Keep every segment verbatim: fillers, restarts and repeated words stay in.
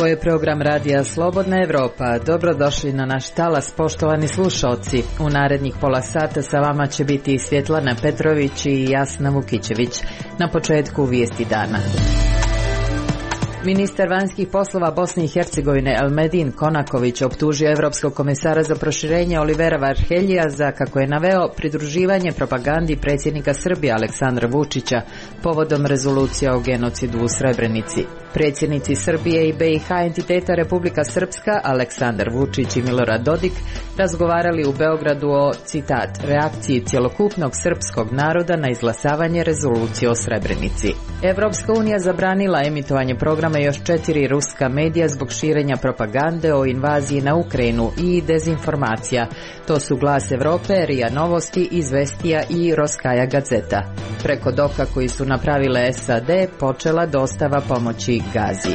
je program Radija Slobodna Evropa. Dobrodošli na naš talas, poštovani slušalci. U narednih pola sata sa vama će biti Svjetlana Petrović i Jasna Vukićević. Na početku vijesti dana. Ministar vanjskih poslova Bosne i Hercegovine Elmedin Konaković optužio Evropskog komesara za proširenje Olivera Varheljija za, kako je naveo, pridruživanje propagandi predsjednika Srbije Aleksandra Vučića povodom rezolucija o genocidu u Srebrenici. Predsjednici Srbije i B i H entiteta Republika Srpska Aleksandar Vučić i Milorad Dodik razgovarali u Beogradu o, citat, reakciji cjelokupnog srpskog naroda na izglasavanje rezolucije o Srebrenici. Evropska unija zabranila emitovanje programa još četiri ruska medija zbog širenja propagande o invaziji na Ukrajinu i dezinformacija. To su Glas Evrope, RIA Novosti, Izvestija i Roskaja Gazeta. Preko doka koji su napravile S A D počela dostava pomoći Gazi.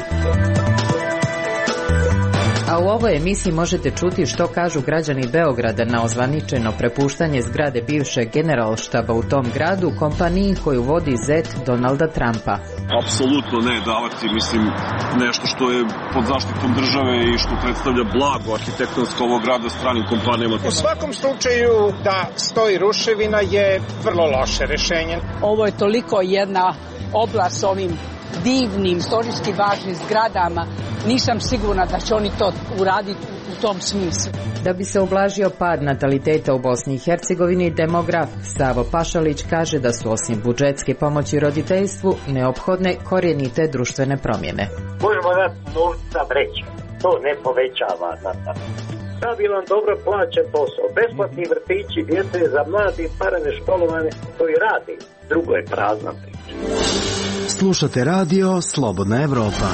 A u ovoj emisiji možete čuti što kažu građani Beograda na ozvaničeno prepuštanje zgrade bivšeg generalštaba u tom gradu kompaniji koju vodi zet Donalda Trumpa. Apsolutno ne davati, mislim, nešto što je pod zaštitom države i što predstavlja blago arhitektonsko ovog grada stranim kompanijama. U svakom slučaju da stoji ruševina je vrlo loše rešenje. Ovo je toliko jedna oblast s ovim divnim, istorijski važnim zgradama, nisam sigurna da će oni to uraditi u tom smislu. Da bi se ublažio pad nataliteta u Bosni i Hercegovini, demograf Savo Pašalić kaže da su osim budžetske pomoći roditeljstvu neophodne korijenite društvene promjene. Možemo dati novca vreće, to ne povećava natalitet. Stabilan, dobro plaćen posao, besplatni vrtići, djece za mladi, parane školovane, to i radi. Drugo je prazna priča. Slušate radio Slobodna Evropa.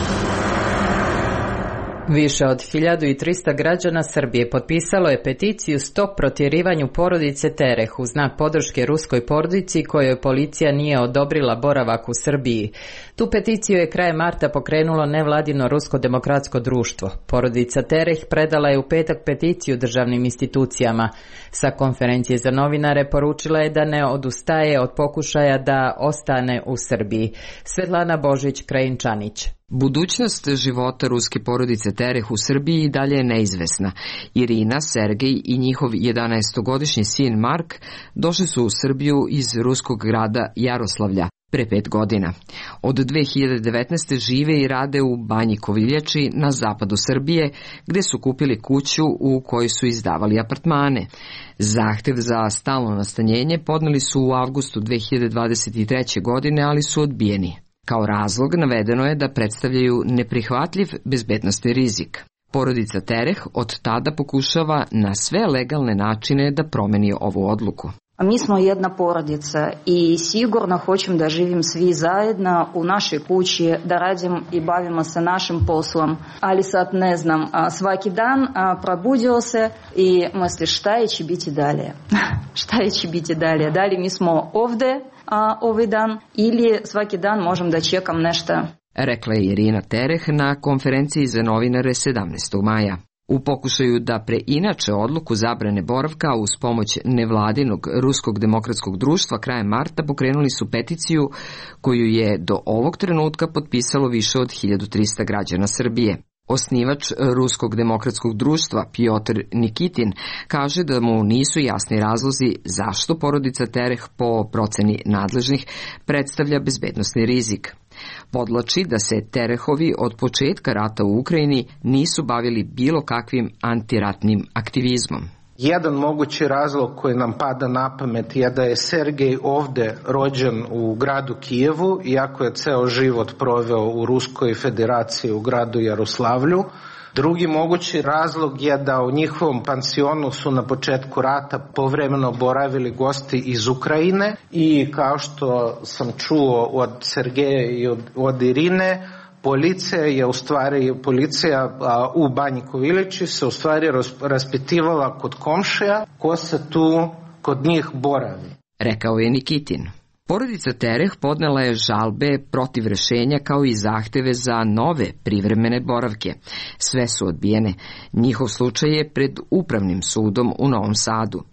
Više od hiljadu trista građana Srbije potpisalo je peticiju Stop protjerivanju porodice Tereh u znak podrške ruskoj porodici kojoj policija nije odobrila boravak u Srbiji. Tu peticiju je krajem marta pokrenulo nevladino Rusko demokratsko društvo. Porodica Tereh predala je u petak peticiju državnim institucijama. Sa konferencije za novinare poručila je da ne odustaje od pokušaja da ostane u Srbiji. Svetlana Božić-Krajinčanić. Budućnost života ruske porodice Tereh u Srbiji i dalje je neizvesna. Irina, Sergej i njihov jedanaestogodišnji sin Mark došli su u Srbiju iz ruskog grada Jaroslavlja pre pet godina. Od dve hiljade devetnaeste. žive i rade u Banji Koviljači na zapadu Srbije, gde su kupili kuću u kojoj su izdavali apartmane. Zahtev za stalno nastanjenje podneli su u avgustu dve hiljade dvadeset treće. godine, ali su odbijeni. Kao razlog navedeno je da predstavljaju neprihvatljiv bezbednosni rizik. Porodica Tereh od tada pokušava na sve legalne načine da promeni ovu odluku. Mi smo jedna porodica i sigurno hoćemo da živim svi zajedno u našoj kući, da radim i bavimo se našim poslom. Ali sad ne znam, svaki dan probudio se i misli šta je će biti dalje. Šta je će biti dalje? Da li mi smo ovdje a, ovaj dan ili svaki dan možem da čekam nešto. Rekla je Irina Tereh na konferenciji za novinare sedamnaestog maja. U pokušaju da preinače odluku zabrane boravka uz pomoć nevladinog Ruskog demokratskog društva krajem marta pokrenuli su peticiju koju je do ovog trenutka potpisalo više od hiljadu trista građana Srbije. Osnivač Ruskog demokratskog društva Piotr Nikitin kaže da mu nisu jasni razlozi zašto porodica Tereh po proceni nadležnih predstavlja bezbednosni rizik. Podlači da se Terehovi od početka rata u Ukrajini nisu bavili bilo kakvim antiratnim aktivizmom. Jedan mogući razlog koji nam pada na pamet je da je Sergej ovdje rođen u gradu Kijevu, iako je ceo život proveo u Ruskoj federaciji u gradu Jaroslavlju. Drugi mogući razlog je da u njihovom pansionu su na početku rata povremeno boravili gosti iz Ukrajine i kao što sam čuo od Sergeja i od, od Irine, policija je u stvari, policija a, u Banji Koviljači se u stvari raspitivala kod komšija ko se tu kod njih boravi. Rekao je Nikitin. Porodica Tereh podnela je žalbe protiv rešenja kao i zahteve za nove privremene boravke. Sve su odbijene. Njihov slučaj je pred Upravnim sudom u Novom Sadu.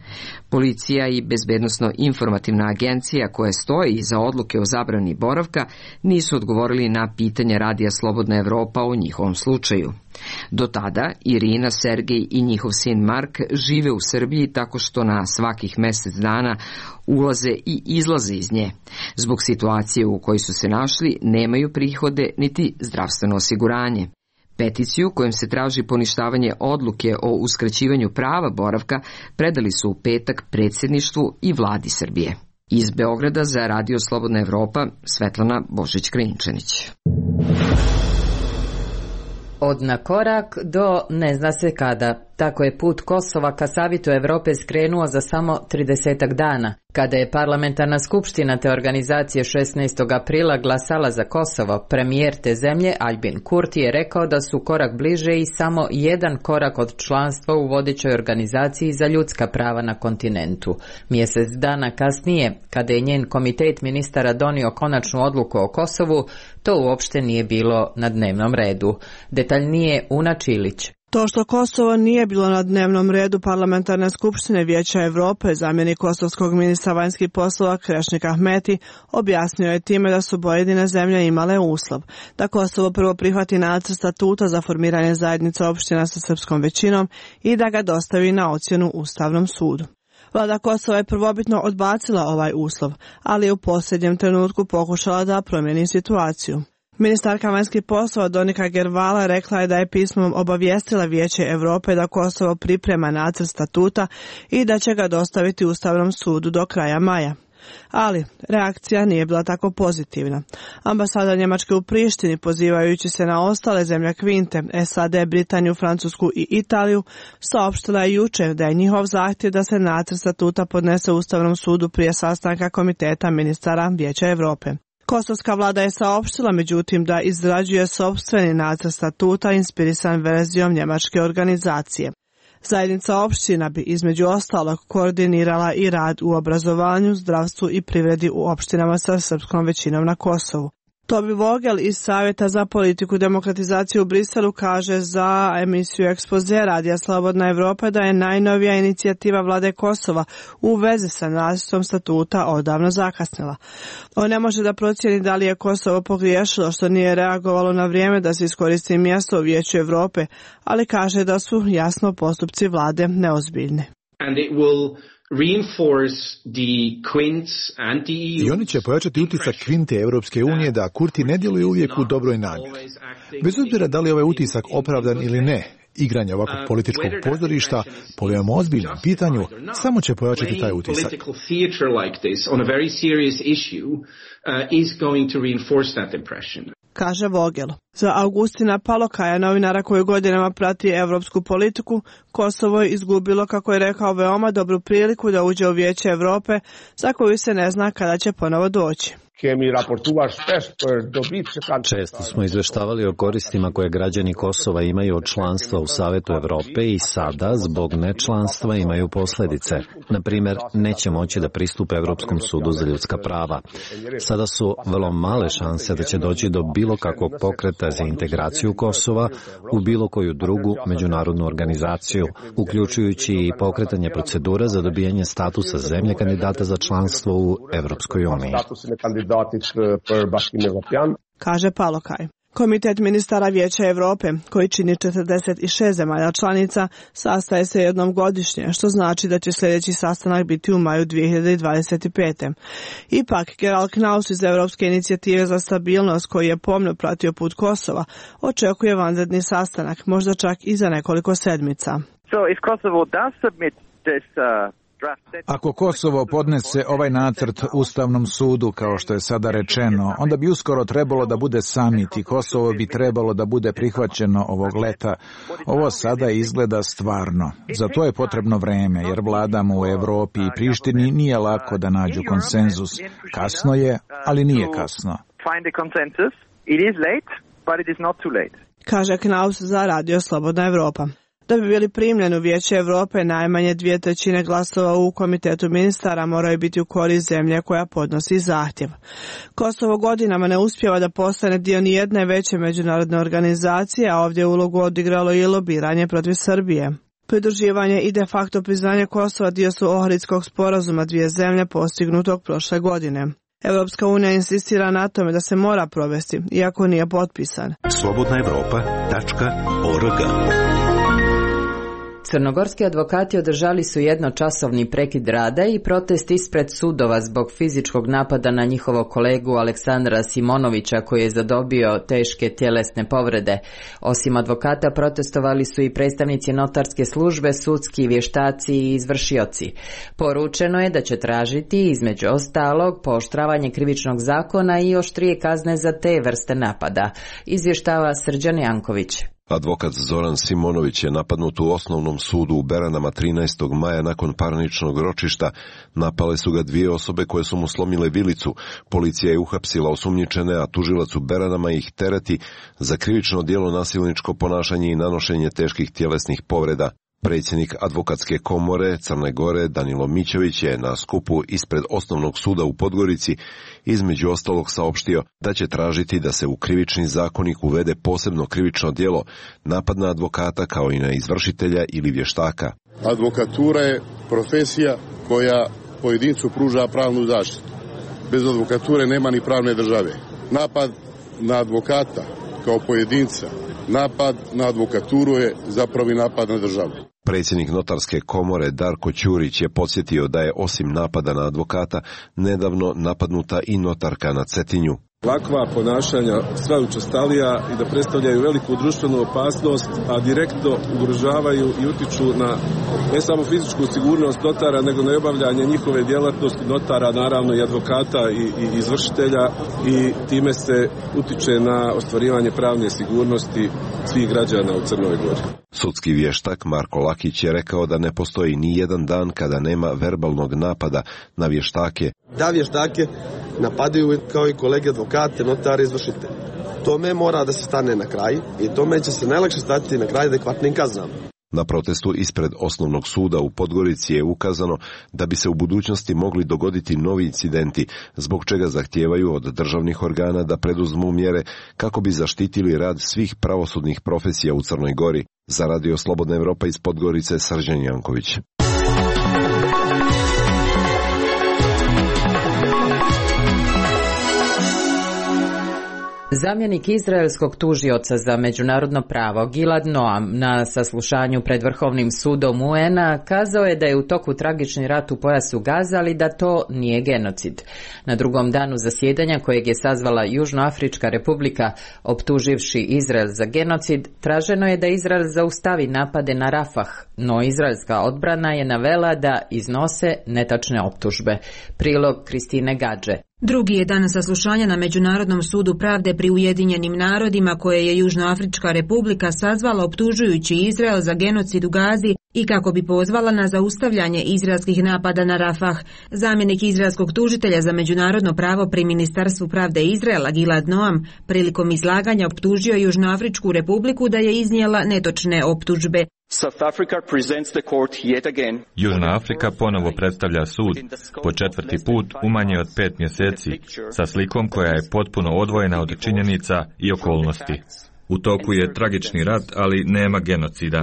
Policija i Bezbednosno-informativna agencija koja stoji iza odluke o zabrani boravka nisu odgovorili na pitanje Radija Slobodna Evropa o njihovom slučaju. Do tada Irina, Sergej i njihov sin Mark žive u Srbiji tako što na svakih mesec dana ulaze i izlaze iz nje. Zbog situacije u kojoj su se našli nemaju prihode niti zdravstveno osiguranje. Peticiju kojom se traži poništavanje odluke o uskraćivanju prava boravka predali su u petak predsjedništvu i vladi Srbije. Iz Beograda za Radio Slobodna Evropa, Svetlana Božić-Krinčanić. Od na korak do ne zna se kada. Tako je put Kosova ka Savitu Evrope skrenuo za samo tridesetak dana. Kada je parlamentarna skupština te organizacije šesnaestog aprila glasala za Kosovo, premijer te zemlje Albin Kurti je rekao da su korak bliže i samo jedan korak od članstva u vodećoj organizaciji za ljudska prava na kontinentu. Mjesec dana kasnije, kada je njen komitet ministara donio konačnu odluku o Kosovu, to uopšte nije bilo na dnevnom redu. Detaljnije Una Čilić. To što Kosovo nije bilo na dnevnom redu parlamentarne skupštine Vijeća Evrope, zamjenik kosovskog ministra vanjskih poslova Krešnik Ahmeti objasnio je time da su pojedine zemlje imale uslov da Kosovo prvo prihvati nacrt statuta za formiranje zajednice opština sa srpskom većinom i da ga dostavi na ocjenu Ustavnom sudu. Vlada Kosova je prvobitno odbacila ovaj uslov, ali je u posljednjem trenutku pokušala da promijeni situaciju. Ministarka vanjskih poslova Donika Gervala rekla je da je pismom obavijestila Vijeće Evrope da Kosovo priprema nacrt statuta i da će ga dostaviti Ustavnom sudu do kraja maja. Ali reakcija nije bila tako pozitivna. Ambasada Njemačke u Prištini, pozivajući se na ostale zemlje Kvinte, S A D, Britaniju, Francusku i Italiju, saopštila je jučer da je njihov zahtjev da se nacrt statuta podnese Ustavnom sudu prije sastanka Komiteta ministara Vijeća Evrope. Kosovska vlada je saopštila međutim da izrađuje sopstveni nacrt statuta inspirisan verzijom njemačke organizacije. Zajednica opština bi između ostalog koordinirala i rad u obrazovanju, zdravstvu i privredi u opštinama sa srpskom većinom na Kosovu. Tobi Vogel iz Savjeta za politiku demokratizacije u Briselu kaže za emisiju Ekspoze Radija Slobodna Evropa da je najnovija inicijativa vlade Kosova u vezi sa nacrtom statuta odavno zakasnila. On ne može da procijeni da li je Kosovo pogriješilo što nije reagovalo na vrijeme da se iskoristi mjesto u Vijeću Evrope, ali kaže da su jasno postupci vlade neozbiljne. And it will I oni će pojačati utisak Kvinte Europske unije da Kurti ne djeluje uvijek u dobroj namjeri. Bez obzira da li je ovaj utisak opravdan ili ne, igranje ovakvog političkog pozorišta po veoma ozbiljnom pitanju samo će pojačati taj utisak. Kaže Vogel. Za Augustina Palokaja, novinara koji godinama prati evropsku politiku, Kosovo je izgubilo, kako je rekao, veoma dobru priliku da uđe u Vijeće Evrope, za koju se ne zna kada će ponovo doći. Često smo izveštavali o koristima koje građani Kosova imaju od članstva u Savetu Evrope i sada, zbog nečlanstva, imaju posljedice. Na primjer, neće moći da pristupe Evropskom sudu za ljudska prava. Sada su vrlo male šanse da će doći do bilo kakvog pokreta za integraciju Kosova u bilo koju drugu međunarodnu organizaciju, uključujući i pokretanje procedura za dobijanje statusa zemlje kandidata za članstvo u Evropskoj uniji. Kaže Palokaj. Komitet ministara Vijeća Evrope, koji čini četrdeset šest zemalja članica, sastaje se jednom godišnje, što znači da će sljedeći sastanak biti u maju dvije hiljade dvadeset pete. Ipak, Gerald Knaus iz Evropske inicijative za stabilnost, koji je pomno pratio put Kosova, očekuje vanredni sastanak, možda čak i za nekoliko sedmica. So if Kosovo does submit this, uh... Ako Kosovo podnese ovaj nacrt Ustavnom sudu, kao što je sada rečeno, onda bi uskoro trebalo da bude samit i Kosovo bi trebalo da bude prihvaćeno ovog leta. Ovo sada izgleda stvarno. Za to je potrebno vreme, jer vladama u Evropi i Prištini nije lako da nađu konsenzus. Kasno je, ali nije kasno. Kaže Knaus za Radio Slobodna Evropa. Da bi bili primljeni u Vijeće Evrope, najmanje dvije trećine glasova u Komitetu ministara moraju biti u korist zemlje koja podnosi zahtjev. Kosovo godinama ne uspijeva da postane dio nijedne veće međunarodne organizacije, a ovdje je ulogu odigralo i lobiranje protiv Srbije. Pridruživanje i de facto priznanje Kosova dio su Ohridskog sporazuma dvije zemlje postignutog prošle godine. Evropska unija insistira na tome da se mora provesti, iako nije potpisan. slobodna evropa tačka org. Crnogorski advokati održali su jednočasovni prekid rada i protest ispred sudova zbog fizičkog napada na njihovog kolegu Aleksandra Simonovića koji je zadobio teške tjelesne povrede. Osim advokata protestovali su i predstavnici notarske službe, sudski vještaci i izvršioci. Poručeno je da će tražiti između ostalog pooštravanje krivičnog zakona i oštrije kazne za te vrste napada, izvještava Srđan Janković. Advokat Zoran Simonović je napadnut u osnovnom sudu u Beranama trinaestog maja nakon parničnog ročišta. Napale su ga dvije osobe koje su mu slomile vilicu. Policija je uhapsila osumnjičene, a tužilac u Beranama ih tereti za krivično djelo nasilničko ponašanje i nanošenje teških tjelesnih povreda. Predsjednik advokatske komore Crne Gore Danilo Mićović je na skupu ispred osnovnog suda u Podgorici između ostalog saopštio da će tražiti da se u krivični zakonik uvede posebno krivično djelo napad na advokata kao i na izvršitelja ili vještaka. Advokatura je profesija koja pojedincu pruža pravnu zaštitu. Bez advokature nema ni pravne države. Napad na advokata kao pojedinca, napad na advokaturu je zapravo i napad na državu. Predsjednik notarske komore Darko Ćurić je podsjetio da je osim napada na advokata nedavno napadnuta i notarka na Cetinju. Ovakva ponašanja sve učestalija i da predstavljaju veliku društvenu opasnost, a direktno ugrožavaju i utiču na ne samo fizičku sigurnost notara, nego na obavljanje njihove djelatnosti notara, naravno i advokata i, i izvršitelja, i time se utiče na ostvarivanje pravne sigurnosti svih građana u Crnoj Gori. Sudski vještak Marko Lakić je rekao da ne postoji ni jedan dan kada nema verbalnog napada na vještake. Da vještake napadaju kao i kolege advokate, notare, izvršitelje. Tome mora da se stane na kraj i tome će se najlakše stati na kraj adekvatnim kaznama. Na protestu ispred osnovnog suda u Podgorici je ukazano da bi se u budućnosti mogli dogoditi novi incidenti, zbog čega zahtijevaju od državnih organa da preduzmu mjere kako bi zaštitili rad svih pravosudnih profesija u Crnoj Gori. Za Radio Slobodna Evropa iz Podgorice, Srđan Janković. Zamjenik izraelskog tužioca za međunarodno pravo Gilad Noam na saslušanju pred Vrhovnim sudom U N A kazao je da je u toku tragični rat u pojasu Gaza, ali da to nije genocid. Na drugom danu zasjedanja kojeg je sazvala Južnoafrička republika optuživši Izrael za genocid, traženo je da Izrael zaustavi napade na Rafah, no izraelska odbrana je navela da iznose netačne optužbe. Prilog Kristine Gadže. Drugi je dan saslušanja na Međunarodnom sudu pravde pri Ujedinjenim narodima koje je Južnoafrička republika sazvala optužujući Izrael za genocid u Gazi i kako bi pozvala na zaustavljanje izraelskih napada na Rafah. Zamjenik izraelskog tužitelja za međunarodno pravo pri Ministarstvu pravde Izraela Gilad Noam prilikom izlaganja optužio Južnoafričku republiku da je iznijela netočne optužbe. Južna Afrika ponovo predstavlja sud po četvrti put u manje od pet mjeseci sa slikom koja je potpuno odvojena od činjenica i okolnosti. U toku je tragični rat, ali nema genocida.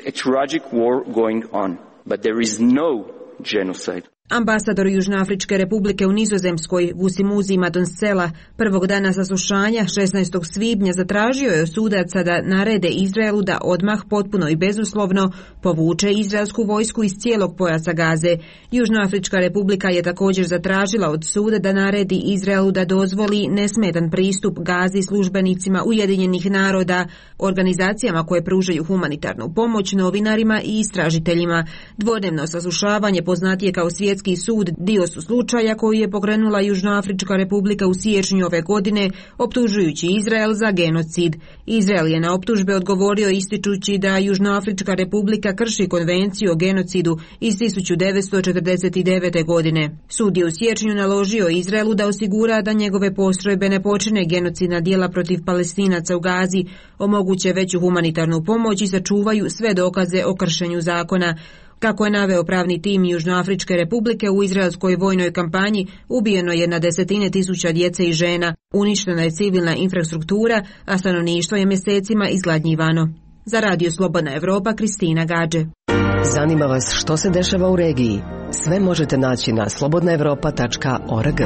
Ambasador Južnoafričke republike u Nizozemskoj Vusimuzi Madonsela prvog dana saslušanja šesnaestog svibnja zatražio je od sudaca da narede Izraelu da odmah potpuno i bezuslovno povuče izraelsku vojsku iz cijelog pojasa Gaze. Južnoafrička republika je također zatražila od suda da naredi Izraelu da dozvoli nesmetan pristup Gazi službenicima Ujedinjenih naroda, organizacijama koje pružaju humanitarnu pomoć, novinarima i istražiteljima. Dvodnevno saslušavanje, poznatije kao Svjetski sud, dio su slučaja koji je pokrenula Južnoafrička republika u siječnju ove godine, optužujući Izrael za genocid. Izrael je na optužbe odgovorio ističući da Južnoafrička republika krši konvenciju o genocidu iz tisuću devetsto četrdeset devete. godine. Sud je u siječnju naložio Izraelu da osigura da njegove postrojbe ne počine genocidna djela protiv Palestinaca u Gazi, omoguće veću humanitarnu pomoć i sačuvaju sve dokaze o kršenju zakona. Kako je naveo pravni tim Južnoafričke republike, u izraelskoj vojnoj kampanji ubijeno je na desetine tisuća djece i žena, uništena je civilna infrastruktura, a stanovništvo je mjesecima izgladnjivano. Za Radio Slobodna Evropa, Kristina Gadže. Zanima vas što se dešava u regiji? Sve možete naći na slobodna evropa tačka org.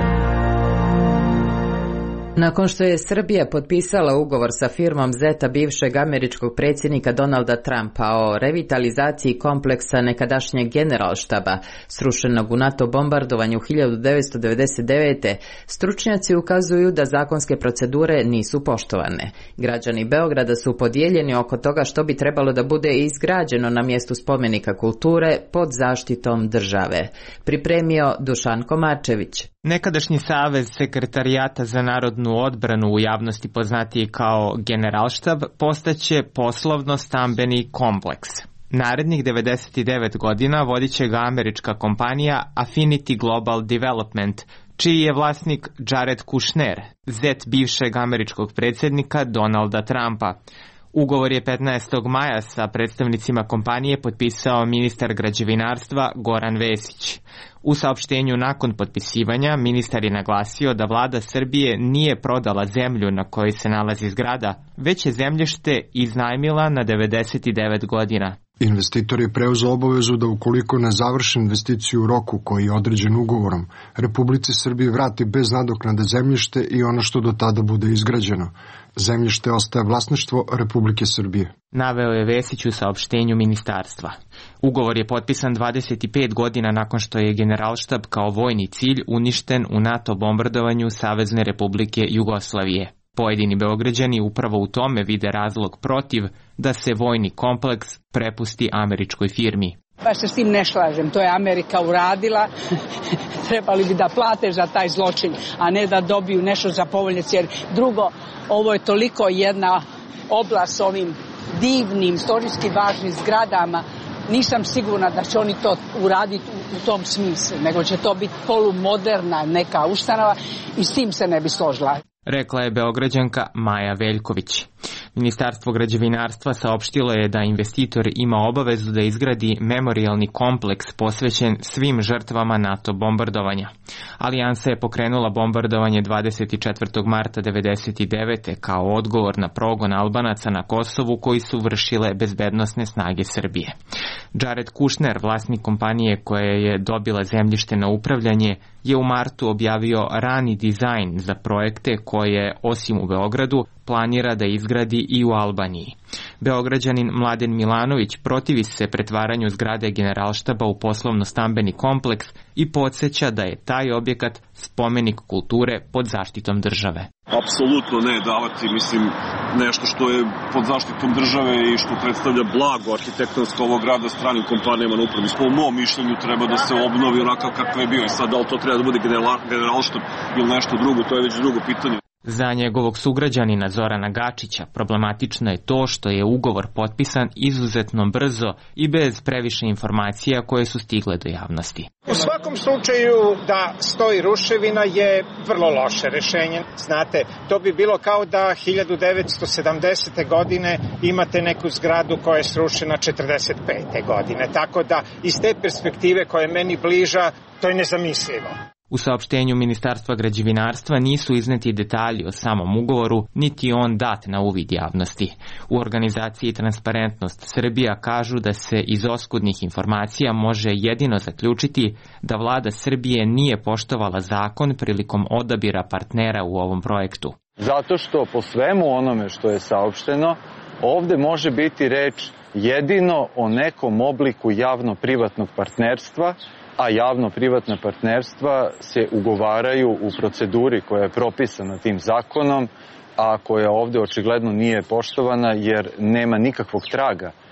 Nakon što je Srbija potpisala ugovor sa firmom Zeta bivšeg američkog predsjednika Donalda Trumpa o revitalizaciji kompleksa nekadašnjeg generalštaba srušenog u NATO bombardovanju hiljadu devetsto devedeset devete. stručnjaci ukazuju da zakonske procedure nisu poštovane. Građani Beograda su podijeljeni oko toga što bi trebalo da bude izgrađeno na mjestu spomenika kulture pod zaštitom države. Pripremio Dušan Komarčević. Nekadašnji Savez sekretarijata za narodnu odbranu, u javnosti poznatiji kao Generalštab, postaće poslovno-stambeni kompleks. Narednih devedeset devet godina vodit će ga američka kompanija Affinity Global Development, čiji je vlasnik Jared Kushner, zet bivšeg američkog predsjednika Donalda Trumpa. Ugovor je petnaestog maja sa predstavnicima kompanije potpisao ministar građevinarstva Goran Vesić. U saopštenju nakon potpisivanja ministar je naglasio da vlada Srbije nije prodala zemlju na kojoj se nalazi zgrada, već je zemljište iznajmila na devedeset devet godina. Investitor je preuzeo obavezu da ukoliko ne završi investiciju u roku koji je određen ugovorom, Republici Srbiji vrati bez nadoknade zemljište i ono što do tada bude izgrađeno. Zemljište ostaje vlasništvo Republike Srbije. Naveo je Vesić u saopštenju ministarstva. Ugovor je potpisan dvadeset pet godina nakon što je Generalštab kao vojni cilj uništen u NATO bombardovanju Savezne Republike Jugoslavije. Pojedini Beograđani upravo u tome vide razlog protiv da se vojni kompleks prepusti američkoj firmi. Baš se s tim ne slažem, to je Amerika uradila, trebali bi da plate za taj zločin, a ne da dobiju nešto za povoljne cijene. Drugo, ovo je toliko jedna oblast s ovim divnim, istorijski važnim zgradama, nisam sigurna da će oni to uraditi u, u tom smislu, nego će to biti polumoderna neka ustanova i s tim se ne bi složila. Rekla je Beograđanka Maja Veljković. Ministarstvo građevinarstva saopštilo je da investitor ima obavezu da izgradi memorijalni kompleks posvećen svim žrtvama NATO bombardovanja. Alijansa je pokrenula bombardovanje dvadeset četvrtog marta devedeset devete kao odgovor na progon Albanaca na Kosovu koji su vršile bezbednosne snage Srbije. Jared Kushner, vlasnik kompanije koja je dobila zemljište na upravljanje, je u martu objavio rani dizajn za projekte koje, osim u Beogradu, planira da izgradi i u Albaniji. Beograđanin Mladen Milanović protivi se pretvaranju zgrade Generalštaba u poslovno-stambeni kompleks i podsjeća da je taj objekat spomenik kulture pod zaštitom države. Apsolutno ne davati, mislim, nešto što je pod zaštitom države i što predstavlja blago arhitektonsko ovog grada stranim kompanijama na upravi. Po mom mišljenju treba da se obnovi onakav kakav je bio. I sad, da li to treba da bude Generalštab ili nešto drugo, to je već drugo pitanje. Za njegovog sugrađanina Zorana Gačića problematično je to što je ugovor potpisan izuzetno brzo i bez previše informacija koje su stigle do javnosti. U svakom slučaju da stoji ruševina je vrlo loše rešenje. Znate, to bi bilo kao da hiljadu devetsto sedamdesete. godine imate neku zgradu koja je srušena četrdeset pete. godine. Tako da iz te perspektive koja je meni bliža, to je nezamislivo. U saopštenju Ministarstva građevinarstva nisu izneti detalji o samom ugovoru, niti on dat na uvid javnosti. U organizaciji Transparentnost Srbija kažu da se iz oskudnih informacija može jedino zaključiti da vlada Srbije nije poštovala zakon prilikom odabira partnera u ovom projektu. Zato što po svemu onome što je saopšteno, ovde može biti reč jedino o nekom obliku javno-privatnog partnerstva, a javno-privatna partnerstva se ugovaraju u proceduri koja je propisana tim zakonom, a koja ovde očigledno nije poštovana jer nema nikakvog traga e,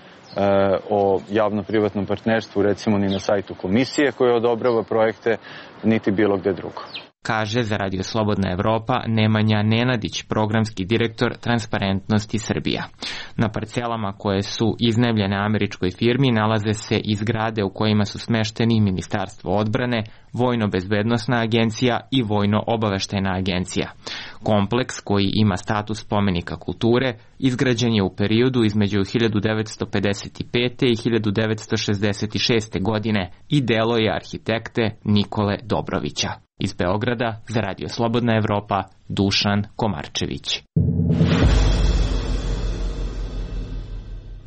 o javno-privatnom partnerstvu, recimo ni na sajtu komisije koja odobrava projekte, niti bilo gde drugo. Kaže za Radio Slobodna Evropa Nemanja Nenadić, programski direktor Transparentnosti Srbija. Na parcelama koje su iznajmljene američkoj firmi nalaze se i zgrade u kojima su smešteni Ministarstvo odbrane, Vojno-bezbednosna agencija i Vojno-obaveštajna agencija. Kompleks, koji ima status spomenika kulture, izgrađen je u periodu između hiljadu devetsto pedeset pete. i hiljadu devetsto šezdeset šeste. godine i delo je arhitekte Nikole Dobrovića. Iz Beograda za Radio Slobodna Evropa, Dušan Komarčević.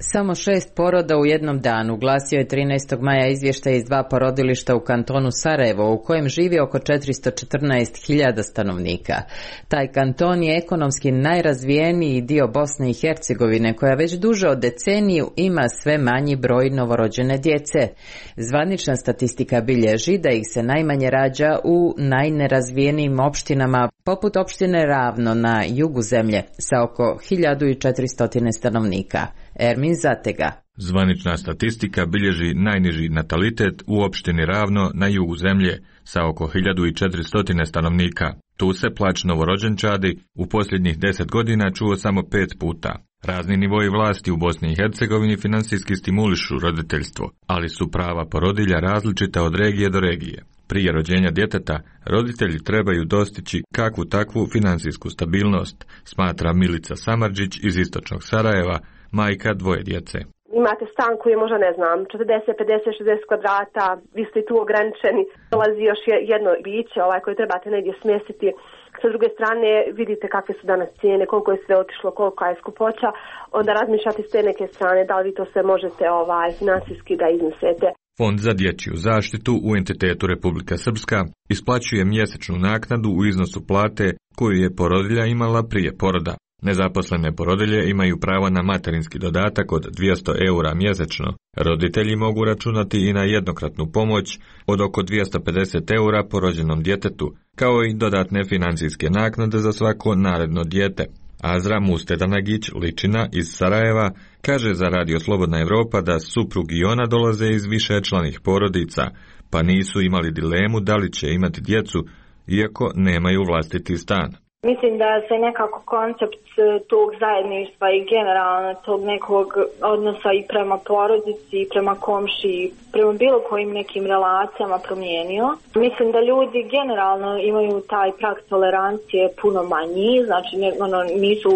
Samo šest poroda u jednom danu, glasio je trinaestog maja izvještaj iz dva porodilišta u kantonu Sarajevo, u kojem živi oko četiristo četrnaest hiljada stanovnika. Taj kanton je ekonomski najrazvijeniji dio Bosne i Hercegovine, koja već duže od deceniju ima sve manji broj novorođene djece. Zvanična statistika bilježi da ih se najmanje rađa u najnerazvijenijim opštinama, poput opštine Ravno na jugu zemlje, sa oko hiljadu četiristo stanovnika. Ermin Zatega. Zvanična statistika bilježi najniži natalitet u opštini Ravno na jugu zemlje sa oko hiljadu četiristo stanovnika. Tu se plać novorođenčadi u posljednjih deset godina čuo samo pet puta. Razni nivoji vlasti u Bosni i Hercegovini finansijski stimulišu roditeljstvo, ali su prava porodilja različita od regije do regije. Prije rođenja djeteta, roditelji trebaju dostići kakvu takvu finansijsku stabilnost, smatra Milica Samardžić iz istočnog Sarajeva, majka dvoje djece. Imate stan koji je možda, ne znam, četrdeset, pedeset, šezdeset kvadrata, vi ste tu ograničeni, dolazi još jedno biće ovaj, koje trebate negdje smjestiti. Sa druge strane vidite kakve su danas cijene, koliko je sve otišlo, koliko je skupoća, onda razmišljate s te neke strane da li vi to sve možete ovaj, finansijski da iznesete. Fond za dječju zaštitu u entitetu Republika Srpska isplaćuje mjesečnu naknadu u iznosu plate koju je porodilja imala prije poroda. Nezaposlene porodilje imaju pravo na materinski dodatak od dvjesto eura mjesečno. Roditelji mogu računati i na jednokratnu pomoć od oko dvjesto pedeset eura po rođenom djetetu, kao i dodatne financijske naknade za svako naredno dijete. Azra Mustedanagić Ličina iz Sarajeva kaže za Radio Slobodna Evropa da suprug i ona dolaze iz višečlanih porodica, pa nisu imali dilemu da li će imati djecu, iako nemaju vlastiti stan. Mislim da se nekako koncept tog zajedništva i generalno tog nekog odnosa i prema porodici, i prema komši, i prema bilo kojim nekim relacijama promijenio. Mislim da ljudi generalno imaju taj prag tolerancije puno manji, znači ne, ono, nisu,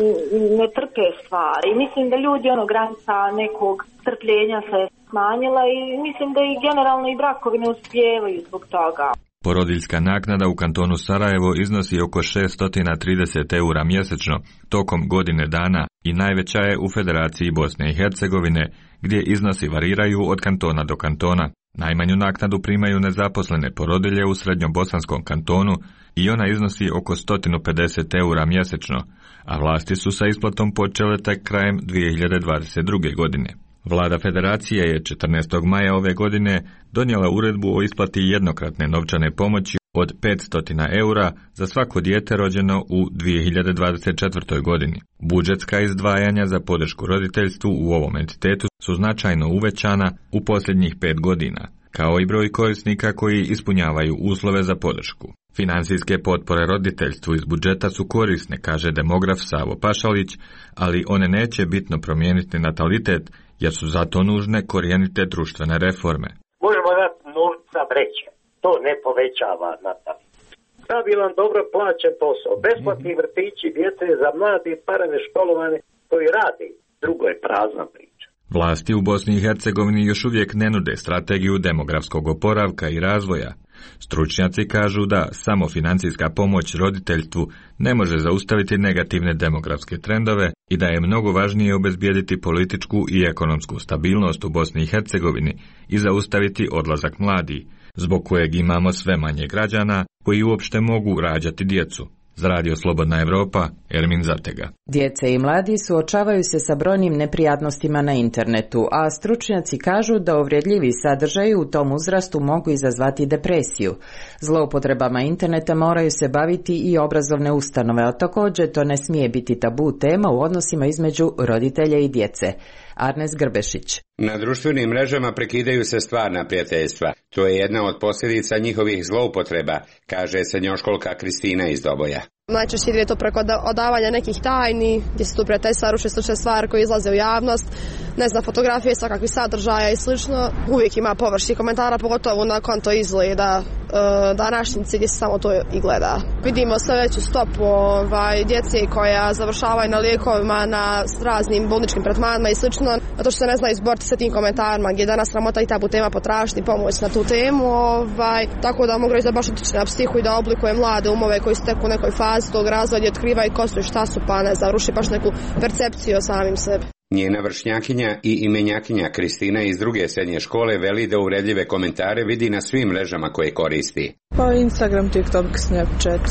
ne trpe stvari. Mislim da ljudi, ono, granica nekog trpljenja se smanjila i mislim da i generalno i brakovi ne uspijevaju zbog toga. Porodiljska naknada u kantonu Sarajevo iznosi oko šesto trideset eura mjesečno tokom godine dana i najveća je u Federaciji Bosne i Hercegovine, gdje iznosi variraju od kantona do kantona. Najmanju naknadu primaju nezaposlene porodilje u srednjobosanskom kantonu i ona iznosi oko sto pedeset eura mjesečno, a vlasti su sa isplatom počele tek krajem dvije hiljade dvadeset druge. godine. Vlada Federacije je četrnaestog maja ove godine donijela uredbu o isplati jednokratne novčane pomoći od petsto eura za svako dijete rođeno u dvije hiljade dvadeset četvrtoj. godini. Budžetska izdvajanja za podršku roditeljstvu u ovom entitetu su značajno uvećana u posljednjih pet godina, kao i broj korisnika koji ispunjavaju uslove za podršku. Financijske potpore roditeljstvu iz budžeta su korisne, kaže demograf Savo Pašalić, ali one neće bitno promijeniti natalitet, jer su zato nužne korijenite društvene reforme. Možemo dati nulta breće. To ne povećava natalitet. Stabilan, dobro plaćen posao, besplatni vrtići, djece za mlade i parane školovane koji radi. Drugo je prazna priča. Vlasti u Bosni i Hercegovini još uvijek ne nude strategiju demografskog oporavka i razvoja. Stručnjaci kažu da samo financijska pomoć roditeljstvu ne može zaustaviti negativne demografske trendove i da je mnogo važnije obezbijediti političku i ekonomsku stabilnost u Bosni i Hercegovini i zaustaviti odlazak mladih, zbog kojeg imamo sve manje građana koji uopšte mogu rađati djecu. Za Radio Slobodna Evropa, Ermin Zatega. Djece i mladi suočavaju se sa brojnim neprijatnostima na internetu, a stručnjaci kažu da uvredljivi sadržaji u tom uzrastu mogu izazvati depresiju. Zloupotrebama interneta moraju se baviti i obrazovne ustanove, a također to ne smije biti tabu tema u odnosima između roditelja i djece. Arnes Grbešić. Na društvenim mrežama prekidaju se stvarna prijateljstva. To je jedna od posljedica njihovih zloupotreba, kaže srednjoškolka Kristina iz Doboja. Najčešće ide to preko odavanja nekih tajni, gdje se tu prijateljstva ruše stručne stvari koje izlaze u javnost, ne znam, fotografije, svakakvih sadržaja i slično. Uvijek ima površnih komentara, pogotovo na konto izgleda e, današnjici gdje se samo to i gleda. Vidimo sve veću stopu ovaj, djece koja završavaju na lijekovima, na raznim bolničkim tretmanima i slično, zato što se ne znaju izboriti sa tim komentarima, gdje je danas sramota i tabu tema potražiti pomoć na tu temu. Ovaj, tako da mogu reći da baš utiče na psihu i da oblikuje mlade umove koji su tek u nekoj fazi tog razvoja, otkrivaju ko su i šta su, pa ne znam, ruši baš neku percepciju o samim sebi. Njena vršnjakinja i imenjakinja Kristina iz druge srednje škole veli da uvredljive komentare vidi na svim mrežama koje koristi. Pa Instagram, TikTok, Snapchat,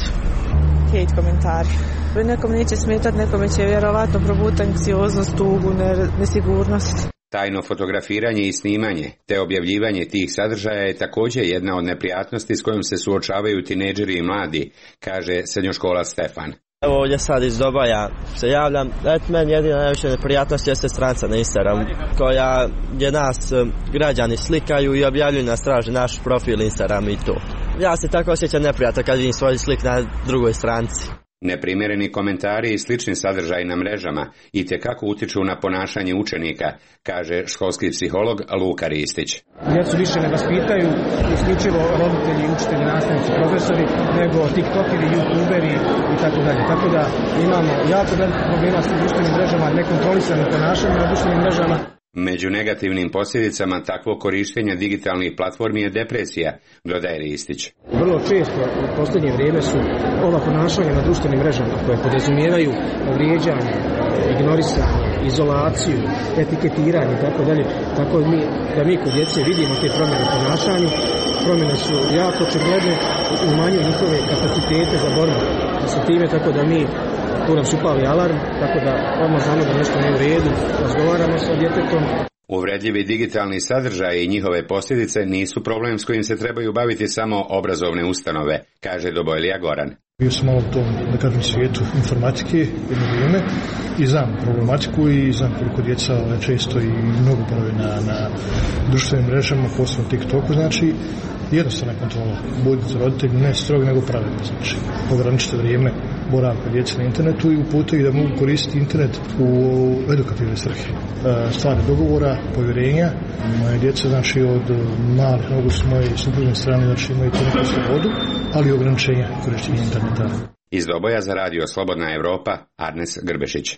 hate komentari. Nekom neće smetati, nekome će vjerovatno probuti anksioznost, tugu, nesigurnost. Tajno fotografiranje i snimanje, te objavljivanje tih sadržaja je također jedna od neprijatnosti s kojom se suočavaju tinejdžeri i mladi, kaže srednjoškolac Stefan. Evo ovdje sad iz Dobaja se javljam. Et, meni jedina najveća neprijatnost jeste stranca na Instagram, koja gdje nas građani slikaju i objavljuju nas, traži naš profil Instagram i to. Ja se tako osjećam neprijatno kad vidim svoj slik na drugoj stranci. Neprimjereni komentari i slični sadržaji na mrežama itekako utiču na ponašanje učenika, kaže školski psiholog Luka Ristić. Djecu više ne vaspitaju isključivo roditelji, učitelji, nastavnici, profesori, nego tiktokeri, youtuberi i tako dalje. Tako da imamo jako veliko problema s društvenim mrežama, nekontrolisano ponašanje na društvenim mrežama. Među negativnim posljedicama takvog korištenja digitalnih platformi je depresija, dodaje Ristić. Vrlo često u posljednje vrijeme su ova ponašanja na društvenim mrežama koje podrazumijevaju vrijeđanje, ignorisanje, izolaciju, etiketiranje i tako dalje. Tako mi, da mi kod djece vidimo te promjene ponašanja, promjene su jako očigledne, umanjuju njihove kapacitete za borbu sa time, tako da mi tu nam se upali alarm, tako da odmah znamo da nešto nije u redu, razgovaramo sa djetetom. Uvredljivi digitalni sadržaji i njihove posljedice nisu problem s kojim se trebaju baviti samo obrazovne ustanove, kaže Dobojlija Goran. Bio sam malo u tom, da kažem, svijetu informatike jedno vrijeme i znam problematiku i znam koliko djeca često i mnogo prave na, na društvenim mrežama, posebno TikToku, znači jednostavna kontrola. Budite roditelji ne strog nego pravilno, znači ograničite vrijeme boravka djece na internetu i uputaju da mogu koristiti internet u edukativne svrhe. Stvari dogovora, povjerenja. Moje djeca, znači od malih nogu s moje supružne strane, znači imaju tu neku slobodu, ali i ograničenja korištenja interneta. Iz Doboja za radio Slobodna Evropa, Arnes Grbešić.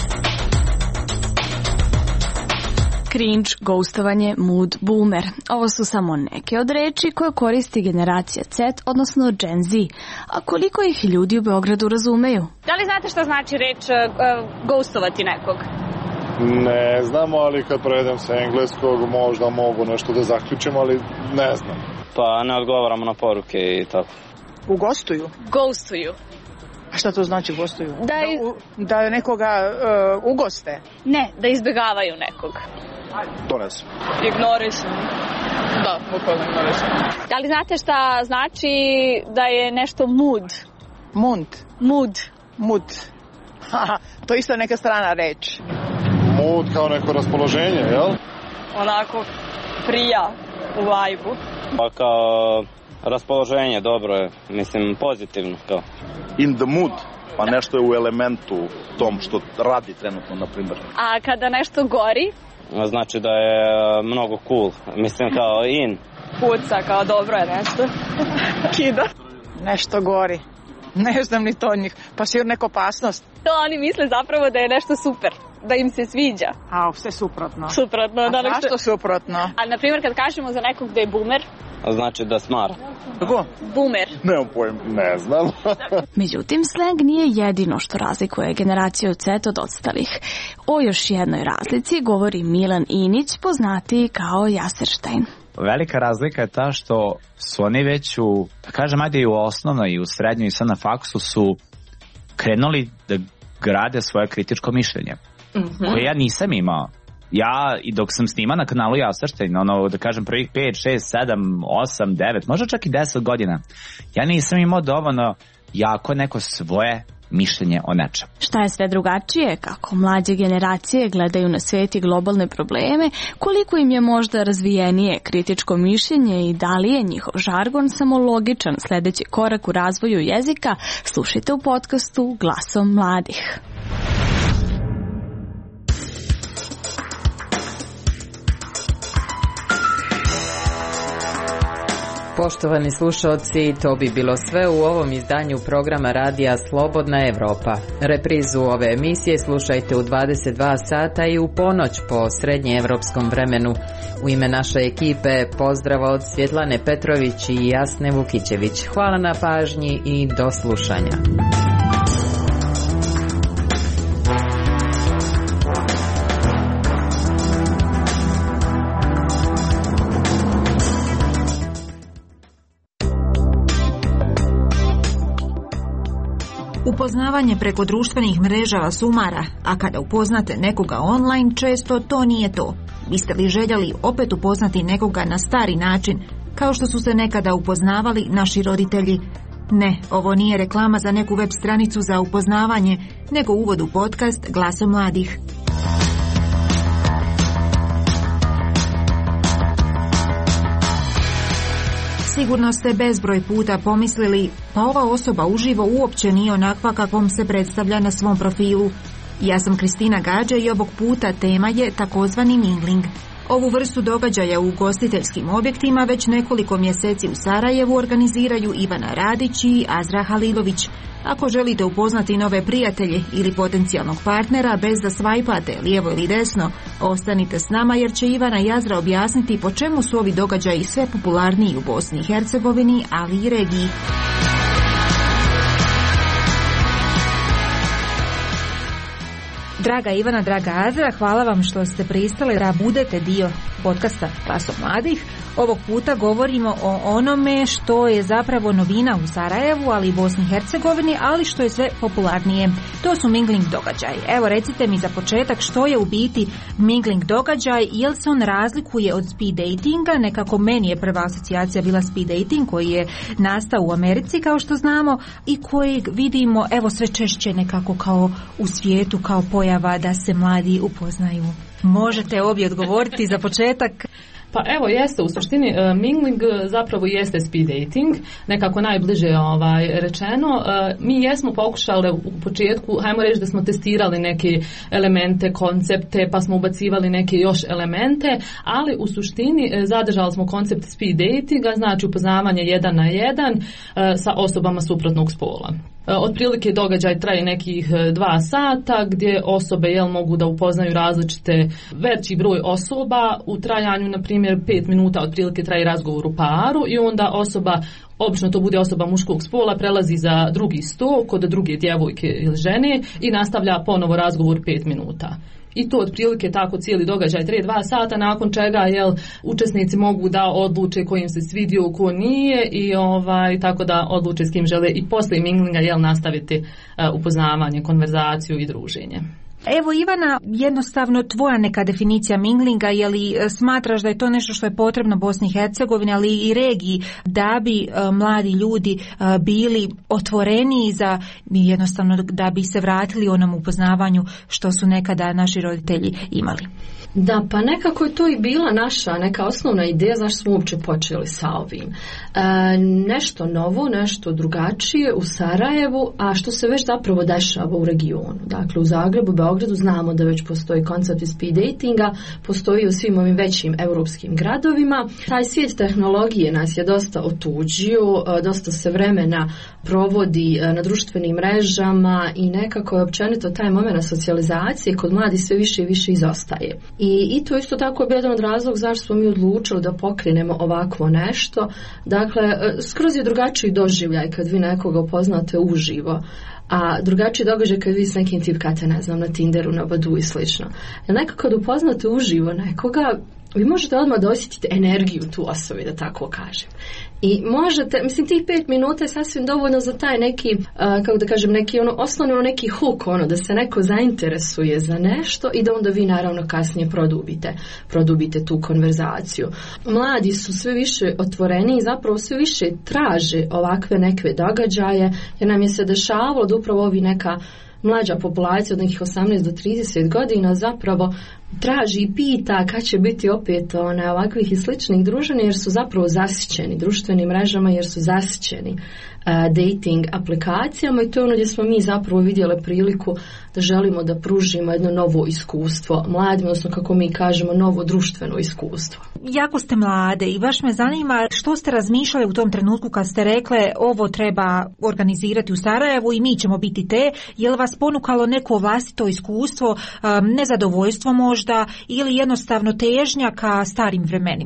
Cringe, ghostovanje, mood, boomer. Ovo su samo neke od reči koje koristi generacija Z, odnosno Gen Z. A koliko ih ljudi u Beogradu razumeju? Da li znate šta znači reč uh, ghostovati nekog? Ne znamo, ali kad prevedem sa engleskog možda mogu nešto da zaključim, ali ne znam. Pa ne odgovaramo na poruke i tako. Ugostuju? Ghostuju. A šta to znači gostuju? Da, iz... da, da nekoga uh, ugoste? Ne, da izbjegavaju nekog. To ne znam. Ignorišu. Da, bukvalno ignorišu. Da li znate šta znači da je nešto mood? Mood? Mood. Mood. Haha, to je isto neka strana reč. Mood kao neko raspoloženje, jel? Onako prija u vibe-u. Pa kao raspoloženje, dobro je, mislim pozitivno kao. In the mood, pa nešto je u elementu tom što radi trenutno, na primjer. A kada nešto gori? Znači da je mnogo cool, mislim kao in. Puca, kao dobro je nešto. Kida. Nešto gori. Ne znam ni to njih, pa sigurno neka opasnost. To oni misle zapravo da je nešto super, da im se sviđa. A, sve suprotno. Suprotno. A da zašto što... suprotno? A na primjer kad kažemo za nekog da je boomer. Znači da smara. Kako? Boomer. Nemam pojem, ne znam. Međutim, slang nije jedino što razlikuje generaciju Z od ostalih. O još jednoj razlici govori Milan Inić, poznatiji kao Jaserštajn. Velika razlika je ta što su oni već u, da kažem, ajde i u osnovnoj i u srednjoj i sad na faksu su krenuli da grade svoje kritičko mišljenje, mm-hmm. koje ja nisam imao. Ja, i dok sam snima na kanalu Jaserštajn, ono, da kažem, prvih pet, šest, sedam, osam, devet, možda čak i deset godina, ja nisam imao dovoljno jako neko svoje mišljenje o nečem. Šta je sve drugačije, kako mlađe generacije gledaju na svijet i globalne probleme, koliko im je možda razvijenije kritičko mišljenje i da li je njihov žargon samo logičan sljedeći korak u razvoju jezika, slušajte u podcastu Glasom mladih. Poštovani slušalci, to bi bilo sve u ovom izdanju programa radija Slobodna Evropa. Reprizu ove emisije slušajte u dvadeset dva sata i u ponoć po srednjeevropskom vremenu. U ime naše ekipe pozdrav od Svjetlane Petrović i Jasne Vukićević. Hvala na pažnji i do slušanja. Upoznavanje preko društvenih mreža vas umara, a kada upoznate nekoga online, često to nije to. Biste li željeli opet upoznati nekoga na stari način, kao što su se nekada upoznavali naši roditelji? Ne, ovo nije reklama za neku web stranicu za upoznavanje, nego uvod u podcast Glasom mladih. Sigurno ste bezbroj puta pomislili, pa ova osoba uživo uopće nije onakva kakvom se predstavlja na svom profilu. Ja sam Kristina Gađa i ovog puta tema je takozvani mingling. Ovu vrstu događaja u ugostiteljskim objektima već nekoliko mjeseci u Sarajevu organiziraju Ivana Radić i Azra Halilović. Ako želite upoznati nove prijatelje ili potencijalnog partnera bez da svajpate lijevo ili desno, ostanite s nama jer će Ivana i Azra objasniti po čemu su ovi događaji sve popularniji u Bosni i Hercegovini, ali i regiji. Draga Ivana, draga Azra, hvala vam što ste pristali da budete dio podcasta Glasom mladih. Ovog puta govorimo o onome što je zapravo novina u Sarajevu, ali i Bosni i Hercegovini, ali što je sve popularnije. To su mingling događaji. Evo, recite mi za početak što je u biti mingling događaj, jel se on razlikuje od speed datinga? Nekako meni je prva asocijacija bila speed dating koji je nastao u Americi, kao što znamo, i kojeg vidimo, evo, sve češće nekako kao u svijetu, kao pojava da se mladi upoznaju. Možete obje odgovoriti za početak? Pa evo, jeste u suštini uh, mingling zapravo jeste speed dating, nekako najbliže ovaj, rečeno. Uh, mi jesmo pokušali u početku, hajmo reći da smo testirali neke elemente, koncepte, pa smo ubacivali neke još elemente, ali u suštini uh, zadržali smo koncept speed datinga, znači upoznavanje jedan na jedan uh, sa osobama suprotnog spola. Otprilike događaj traje nekih dva sata gdje osobe jel, mogu da upoznaju različite veći broj osoba u trajanju, na primjer pet minuta otprilike traje razgovor u paru i onda osoba, obično to bude osoba muškog spola, prelazi za drugi sto kod druge djevojke ili žene i nastavlja ponovo razgovor pet minuta. I to otprilike tako cijeli događaj traje dva sata, nakon čega jel, učesnici mogu da odluče ko im se svidio, ko nije i ovaj, tako da odluče s kim žele i poslije minglinga jel, nastaviti uh, upoznavanje, konverzaciju i druženje. Evo Ivana, jednostavno tvoja neka definicija minglinga, je li smatraš da je to nešto što je potrebno Bosni i Hercegovini, ali i regiji, da bi uh, mladi ljudi uh, bili otvoreniji za jednostavno da bi se vratili onom upoznavanju što su nekada naši roditelji imali? Da, pa nekako je to i bila naša neka osnovna ideja zašto smo uopće počeli sa ovim. E, nešto novo, nešto drugačije u Sarajevu, a što se već zapravo dešava u regionu. Dakle, u Zagrebu, Beogradu znamo da već postoji koncept speed datinga, postoji u svim ovim većim europskim gradovima. Taj svijet tehnologije nas je dosta otuđio, dosta se vremena provodi na društvenim mrežama i nekako je općenito taj moment socijalizacije kod mladih sve više i više izostaje. I, i to isto tako je bio jedan od razloga zašto smo mi odlučili da pokrenemo ovakvo nešto. Dakle, skroz je drugačiji doživljaj kad vi nekoga upoznate uživo, a drugačiji događaj kad vi s nekim tipkate, ne znam, na Tinderu, na Badu i slično. Jer nekako kad upoznate uživo nekoga, vi možete odmah da osjetite energiju tu osobi, da tako kažem. I možete, mislim, tih pet minuta je sasvim dovoljno za taj neki, uh, kako da kažem, neki ono, osnovni ono neki hook, ono, da se neko zainteresuje za nešto i da onda vi naravno kasnije produbite, produbite tu konverzaciju. Mladi su sve više otvoreni i zapravo sve više traže ovakve neke događaje, jer nam je se dešavalo da upravo ovi neka mlađa populacija od nekih osamnaest do trideset godina zapravo traži i pita kad će biti opet one, ovakvih i sličnih druženja, jer su zapravo zasićeni društvenim mrežama, jer su zasićeni uh, dating aplikacijama i to je ono gdje smo mi zapravo vidjeli priliku da želimo da pružimo jedno novo iskustvo mladim, odnosno kako mi kažemo novo društveno iskustvo. Jako ste mlade i baš me zanima što ste razmišljali u tom trenutku kad ste rekle ovo treba organizirati u Sarajevu i mi ćemo biti te, je li vas ponukalo neko vlastito iskustvo, um, nezadovoljstvo možda ili jednostavno težnja ka starim vremenima?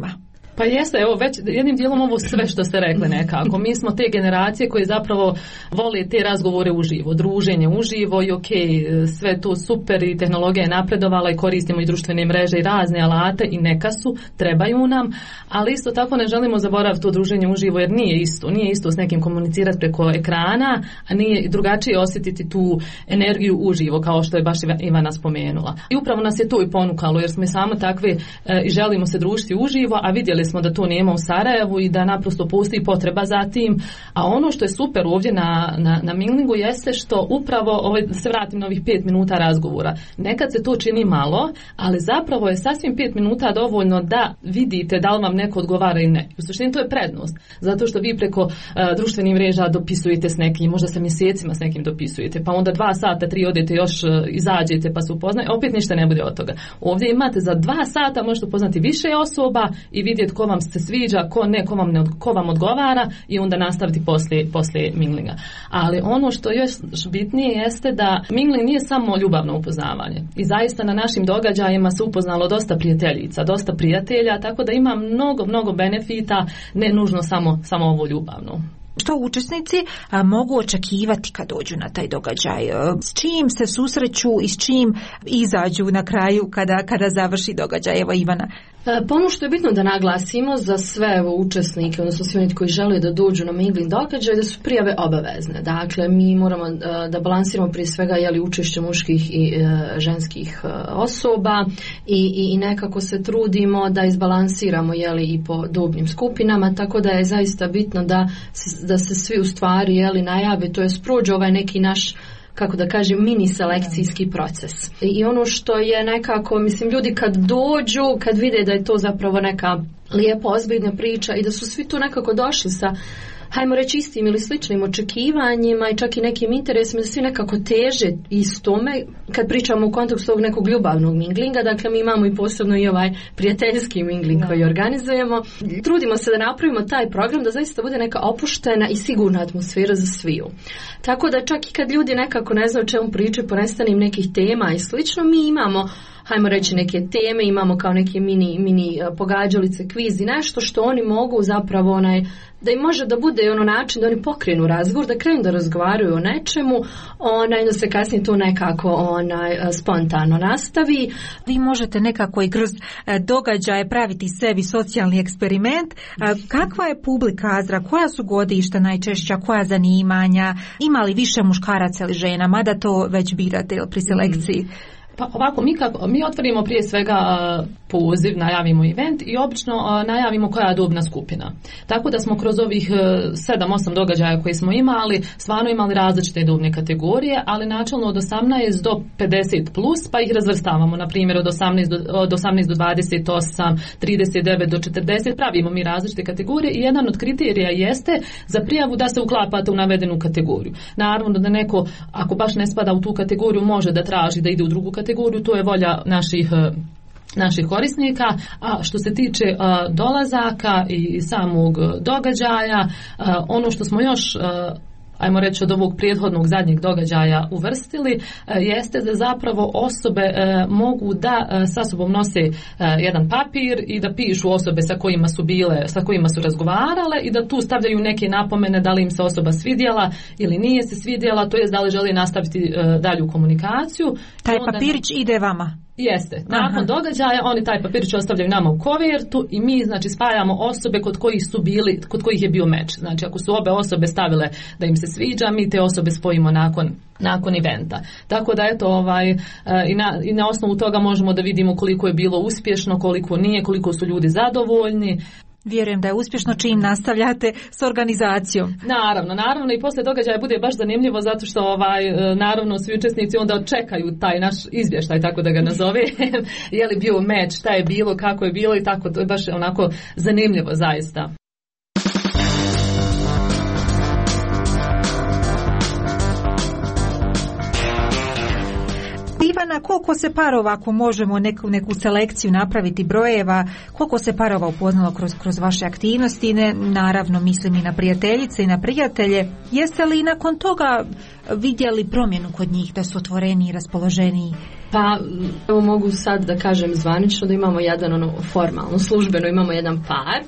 Pa jeste, evo već jednim dijelom ovo sve što ste rekli nekako. Mi smo te generacije koje zapravo vole te razgovore uživo, druženje uživo i ok, sve to super i tehnologija je napredovala i koristimo i društvene mreže i razne alate i neka su, trebaju nam, ali isto tako ne želimo zaboraviti to druženje uživo jer nije isto, nije isto s nekim komunicirati preko ekrana, a nije drugačije osjetiti tu energiju uživo kao što je baš Ivana spomenula. I upravo nas je to i ponukalo jer smo i samo takve e, i želimo se družiti uživo, a vidjeli smo da to nema u Sarajevu i da naprosto postoji potreba za tim. A ono što je super ovdje na, na, na Minglingu jeste što upravo, ovaj, da se vratim na ovih pet minuta razgovora, nekad se to čini malo, ali zapravo je sasvim pet minuta dovoljno da vidite da li vam neko odgovara ili ne. U suštini to je prednost, zato što vi preko uh, društvenih mreža dopisujete s nekim, možda sa mjesecima s nekim dopisujete, pa onda dva sata, tri odete još uh, izađete pa se upoznate, opet ništa ne bude od toga. Ovdje imate za dva sata možete upoznati više osoba i vidjeti ko vam se sviđa, ko ne, ko vam, ne, ko vam odgovara i onda nastaviti poslije, poslije minglinga. Ali ono što još bitnije jeste da mingling nije samo ljubavno upoznavanje. I zaista na našim događajima se upoznalo dosta prijateljica, dosta prijatelja, tako da ima mnogo, mnogo benefita, ne nužno samo, samo ovo ljubavno. Što učesnici a, mogu očekivati kad dođu na taj događaj? S čim se susreću i s čim izađu na kraju kada, kada završi događaj? Evo Ivana. Pa ono što je bitno da naglasimo za sve evo, učesnike, odnosno svi oni koji žele da dođu na mingling događaj, da su prijave obavezne. Dakle, mi moramo da balansiramo prije svega jeli, učešće muških i e, ženskih e, osoba i, i, i nekako se trudimo da izbalansiramo jeli, i po dobnim skupinama, tako da je zaista bitno da, da se svi u stvari jeli, najave, to je prođe ovaj neki naš, kako da kažem, mini selekcijski proces. I ono što je nekako, mislim, ljudi kad dođu, kad vide da je to zapravo neka lijepa, ozbiljna priča i da su svi tu nekako došli sa, hajmo reći, istim ili sličnim očekivanjima i čak i nekim interesima, da svi nekako teže istome kad pričamo u kontekstu ovog nekog ljubavnog minglinga. Dakle, mi imamo i posebno i ovaj prijateljski mingling koji organizujemo. Trudimo se da napravimo taj program da zaista bude neka opuštena i sigurna atmosfera za sviju. Tako da čak i kad ljudi nekako ne znaju o čemu pričaju, ponestanim nekih tema i slično, mi imamo, hajmo reći, neke teme, imamo kao neke mini, mini pogađalice, kviz i nešto što oni mogu zapravo onaj, da im može da bude ono način da oni pokrenu razgovor, da krenu da razgovaraju o nečemu, onaj, da se kasnije to nekako onaj, spontano nastavi. Vi možete nekako i kroz događaje praviti sebi socijalni eksperiment. Kakva je publika Azra? Koja su godišta najčešća? Koja zanimanja? Ima li više muškaraca ili žena? Mada to već birate pri selekciji. Pa ovako, mi, kako, mi otvorimo prije svega uh, poziv, najavimo event i obično uh, najavimo koja je dobna skupina. Tako da smo kroz ovih sedam osam događaja koje smo imali, stvarno imali različite dobne kategorije, ali načelno od osamnaest do pedeset plus, pa ih razvrstavamo, na primjer od osamnaest do, od osamnaest do dvadeset osam, trideset devet do četrdeset, pravimo mi različite kategorije i jedan od kriterija jeste za prijavu da se uklapate u navedenu kategoriju. Naravno da neko, ako baš ne spada u tu kategoriju, može da traži da ide u drugu kategoriju, to je volja naših naših korisnika. A što se tiče uh, dolazaka i samog događaja, uh, ono što smo još uh, ajmo reći od ovog prethodnog zadnjeg događaja uvrstili, jeste da zapravo osobe mogu da sa sobom nose jedan papir i da pišu osobe sa kojima su bile, sa kojima su razgovarale i da tu stavljaju neke napomene da li im se osoba svidjela ili nije se svidjela, to jest da li želi nastaviti dalju komunikaciju. Taj papirić ide vama? Jeste. Nakon Aha. događaja oni taj papirić ostavljaju nama u kovertu i mi znači spajamo osobe kod kojih su bili, kod kojih je bio meč. Znači ako su obe osobe stavile da im se sviđa, mi te osobe spojimo nakon nakon eventa. Tako da eto ovaj i na, i na osnovu toga možemo da vidimo koliko je bilo uspješno, koliko nije, koliko su ljudi zadovoljni. Vjerujem da je uspješno čim nastavljate s organizacijom. Naravno, naravno i poslije događaja bude baš zanimljivo zato što ovaj naravno svi učesnici onda čekaju taj naš izvještaj, tako da ga nazove. Je li bio meč, šta je bilo, kako je bilo i tako, to je baš onako zanimljivo zaista. Ivana, Ivana, koliko se parova, ako možemo neku, neku selekciju napraviti brojeva, koliko se parova upoznalo kroz, kroz vaše aktivnosti, ne, naravno mislim i na prijateljice i na prijatelje, jeste li nakon toga vidjeli promjenu kod njih, da su otvoreni i raspoloženiji? Pa, evo mogu sad da kažem zvanično da imamo jedan, ono, formalno, službeno imamo jedan par.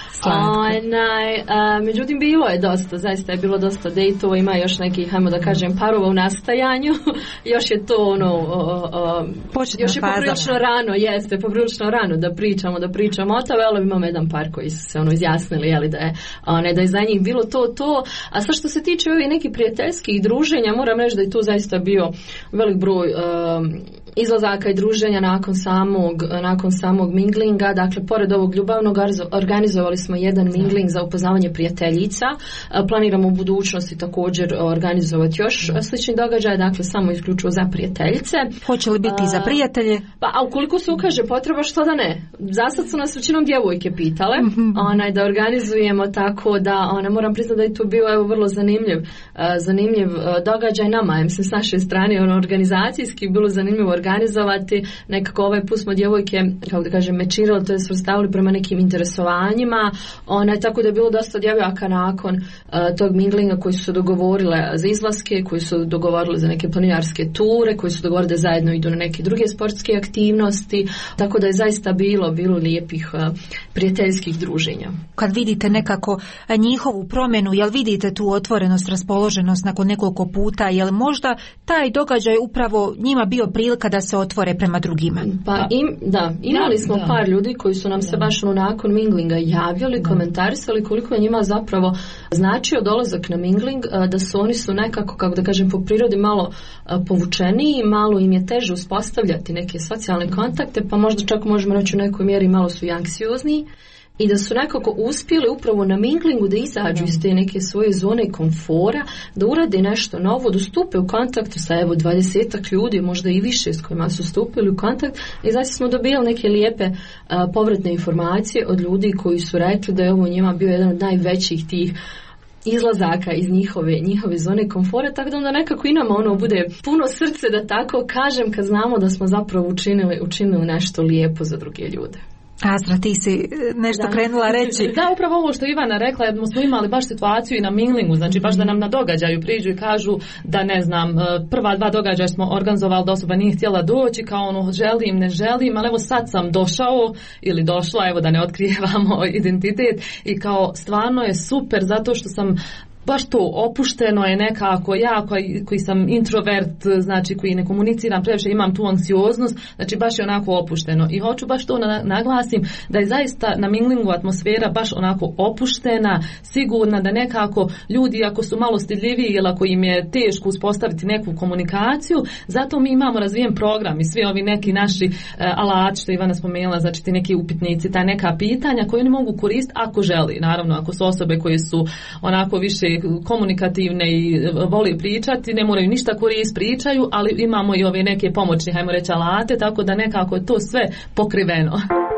Onaj, a, međutim bilo je dosta, zaista je bilo dosta dejtova, ima još nekih, hajmo da kažem, parova u nastajanju. Još je to ono o, o, još je poprilično rano, jeste poprilično rano da pričamo, da pričamo o tome, ali imamo jedan par koji su se ono izjasnili, jeli, da je, one, da je za njih bilo to, to. A sad što se tiče ovih nekih prijateljskih druženja, moram reći da je tu zaista bio velik broj um, izlazaka i druženja nakon samog, nakon samog minglinga. Dakle, pored ovog ljubavnog organizovali smo jedan mingling za upoznavanje prijateljica. Planiramo u budućnosti također organizovati još slični događaj, dakle samo isključivo za prijateljice. Hoće li biti za prijatelje? Pa, a ukoliko se ukaže potreba, što da ne? Zasad su nas većinom djevojke pitale onaj, da organizujemo, tako da ona, moram priznati da je to bio evo, vrlo zanimljiv, zanimljiv događaj nama, ja mislim s naše strane, ono, organizacijski bilo zanimljivo organizovati. Nekako ovaj put smo djevojke, kako da kažem, mečirali, to je svrstavili prema nekim interesovanjima. Ona, tako da je bilo dosta djevojaka nakon uh, tog minglinga koji su se dogovorile za izlaske, koji su dogovorile za neke planinarske ture, koji su dogovorile da zajedno idu na neke druge sportske aktivnosti, tako da je zaista bilo, bilo lijepih uh, prijateljskih druženja. Kad vidite nekako njihovu promjenu, jel vidite tu otvorenost, raspoloženost nakon nekoliko puta, jel možda taj događaj upravo njima bio prilika da se otvore prema drugima? Pa im, da, imali smo da. par ljudi koji su nam se baš ono nakon minglinga javljali, komentarisali koliko je njima zapravo značio dolazak na mingling, da su oni su nekako, kako da kažem, po prirodi malo povučeniji, malo im je teže uspostavljati neke socijalne kontakte, pa možda čak možemo reći u nekoj mjeri malo su i anksiozniji. I da su nekako uspjeli upravo na minglingu da izađu iz te neke svoje zone komfora, da urade nešto novo, da stupe u kontaktu sa evo dvadesetak ljudi, možda i više s kojima su stupili u kontakt, i znači smo dobili neke lijepe uh, povratne informacije od ljudi koji su rekli da je ovo njima bio jedan od najvećih tih izlazaka iz njihove, njihove zone komfora, tako da onda nekako i nama ono bude puno srce, da tako kažem, kad znamo da smo zapravo učinili, učinili nešto lijepo za druge ljude. Astra, ti si nešto da. krenula reći. Da, upravo ovo što Ivana rekla, jer smo imali baš situaciju i na minglingu, znači baš da nam na događaju priđu i kažu da, ne znam, prva dva događaja smo organizovali da osoba nije htjela doći, kao ono želim, ne želim, ali evo sad sam došao ili došla, evo da ne otkrijevamo identitet, i kao stvarno je super zato što sam baš to opušteno je nekako, ja koji, koji sam introvert, znači koji ne komuniciram previše, imam tu anksioznost, znači baš je onako opušteno. I hoću baš to na, naglasim da je zaista na minglingu atmosfera baš onako opuštena, sigurna, da nekako ljudi ako su malo stidljiviji ili ako im je teško uspostaviti neku komunikaciju, zato mi imamo razvijen program i svi ovi neki naši uh, alati što Ivana spomenula, znači ti neki upitnici, ta neka pitanja koje oni mogu koristiti ako želi, naravno ako su osobe koje su onako više komunikativne i voli pričati, ne moraju ništa koristiti, pričaju, ali imamo i ove neke pomoćne, hajmo reći, alate, tako da nekako je to sve pokriveno.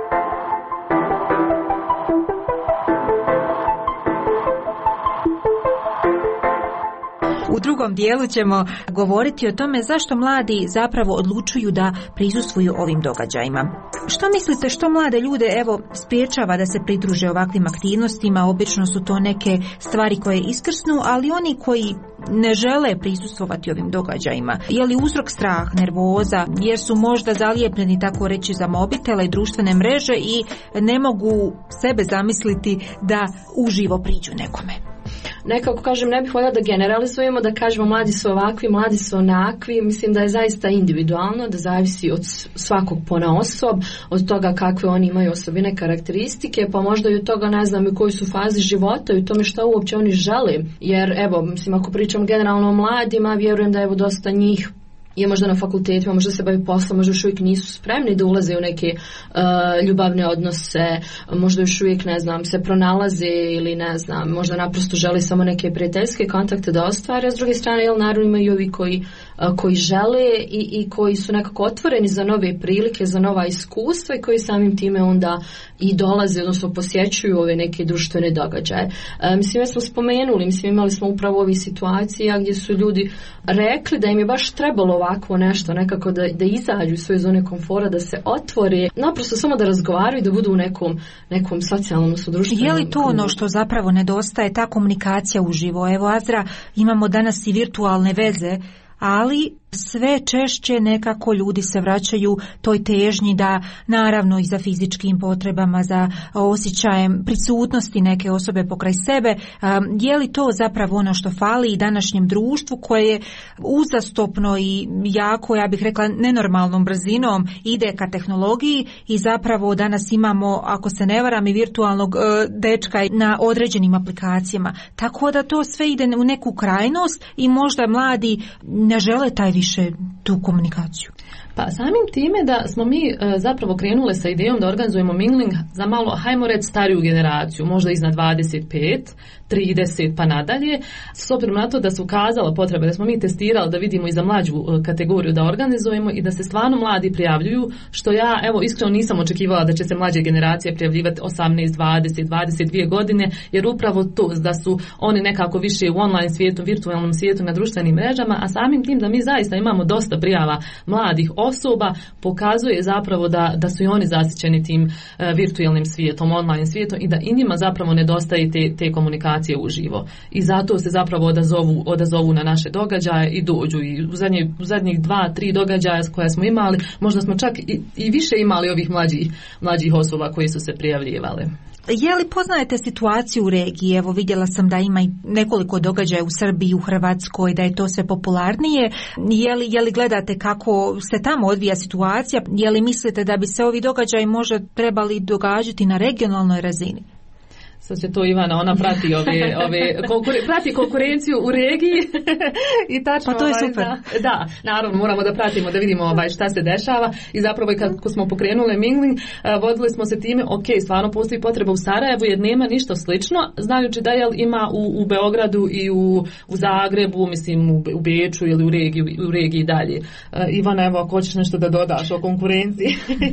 U drugom dijelu ćemo govoriti o tome zašto mladi zapravo odlučuju da prisustvuju ovim događajima. Što mislite, što mlade ljude evo spriječava da se pridruže ovakvim aktivnostima? Obično su to neke stvari koje iskrsnu, ali oni koji ne žele prisustvovati ovim događajima, je li uzrok strah, nervoza, jer su možda zalijepljeni, tako reći, za mobitele i društvene mreže i ne mogu sebe zamisliti da uživo priđu nekome? Nekako kažem, ne bih voljela da generalizujemo, da kažemo mladi su ovakvi, mladi su onakvi. Mislim da je zaista individualno, da zavisi od svakog ponaosob, od toga kakve oni imaju osobine, karakteristike, pa možda i od toga, ne znam, u kojoj su fazi života i u tome šta uopće oni žele. Jer evo, mislim, ako pričam generalno o mladima, vjerujem da evo dosta njih je možda na fakultetima, možda se bavi poslom, možda još uvijek nisu spremni da ulaze u neke uh, ljubavne odnose, možda još uvijek, ne znam, se pronalaze ili ne znam, možda naprosto žele samo neke prijateljske kontakte da ostvare, a s druge strane, jel, naravno imaju ovi koji, uh, koji žele i, i koji su nekako otvoreni za nove prilike, za nova iskustva i koji samim time onda i dolaze, odnosno posjećuju ove neke društvene događaje. Uh, mislim, ja smo spomenuli, mislim, imali smo upravo ove situacije gdje su ljudi rekli da im je baš trebalo ovako nešto, nekako da, da izađu iz svoje zone komfora, da se otvore, naprosto samo da razgovaraju i da budu u nekom, nekom socijalnom sudruštvenom. Je li to ono što zapravo nedostaje, ta komunikacija uživo? Evo, Azra, imamo danas i virtualne veze, ali sve češće nekako ljudi se vraćaju toj težnji da, naravno i za fizičkim potrebama, za osjećajem prisutnosti neke osobe pokraj sebe. Je li to zapravo ono što fali i današnjem društvu koje je uzastopno i jako, ja bih rekla, nenormalnom brzinom ide ka tehnologiji i zapravo danas imamo, ako se ne varam, i virtualnog dečka na određenim aplikacijama. Tako da to sve ide u neku krajnost i možda mladi ne žele taj više tu komunikaciju. Pa samim time da smo mi e, zapravo krenule sa idejom da organizujemo mingling za malo, hajmo reći, stariju generaciju, možda iznad dvadeset pet, trideset pa nadalje, s obzirom na to da su ukazala potrebe, da smo mi testirali da vidimo i za mlađu e, kategoriju da organizujemo i da se stvarno mladi prijavljuju, što ja evo iskreno nisam očekivala da će se mlađe generacije prijavljivati osamnaest, dvadeset, dvadeset dvije godine, jer upravo to da su oni nekako više u online svijetu, virtualnom svijetu, na društvenim mrežama, a samim tim da mi zaista imamo dosta prijava mladih osoba, pokazuje zapravo da, da su i oni zasićeni tim uh, virtualnim svijetom, online svijetom i da i njima zapravo nedostaje te, te komunikacije uživo. I zato se zapravo odazovu, odazovu na naše događaje i dođu. I u, zadnje, u zadnjih dva, tri događaja koje smo imali, možda smo čak i, i više imali ovih mlađih, mlađih osoba koji su se prijavljivale. Je li poznajete situaciju u regiji? Evo, vidjela sam da ima i nekoliko događaja u Srbiji, u Hrvatskoj, da je to sve popularnije. Je li, je li gledate kako se tamo odvija situacija? Je li mislite da bi se ovi događaji možda trebali događati na regionalnoj razini? Sad će to Ivana, ona prati ove, ove konkure, prati konkurenciju u regiji i tačno, pa to je ovaj, super. Da, da, naravno moramo da pratimo, da vidimo ovaj, šta se dešava i zapravo kako smo pokrenule mingling, vodili smo se time, ok, stvarno postoji potreba u Sarajevu jer nema ništa slično, znajući da jel ima u, u Beogradu i u, u Zagrebu, mislim u, u Beču ili u regiji, u regiji dalje. Uh, Ivana, evo ako hoćeš nešto da dodaš o konkurenciji.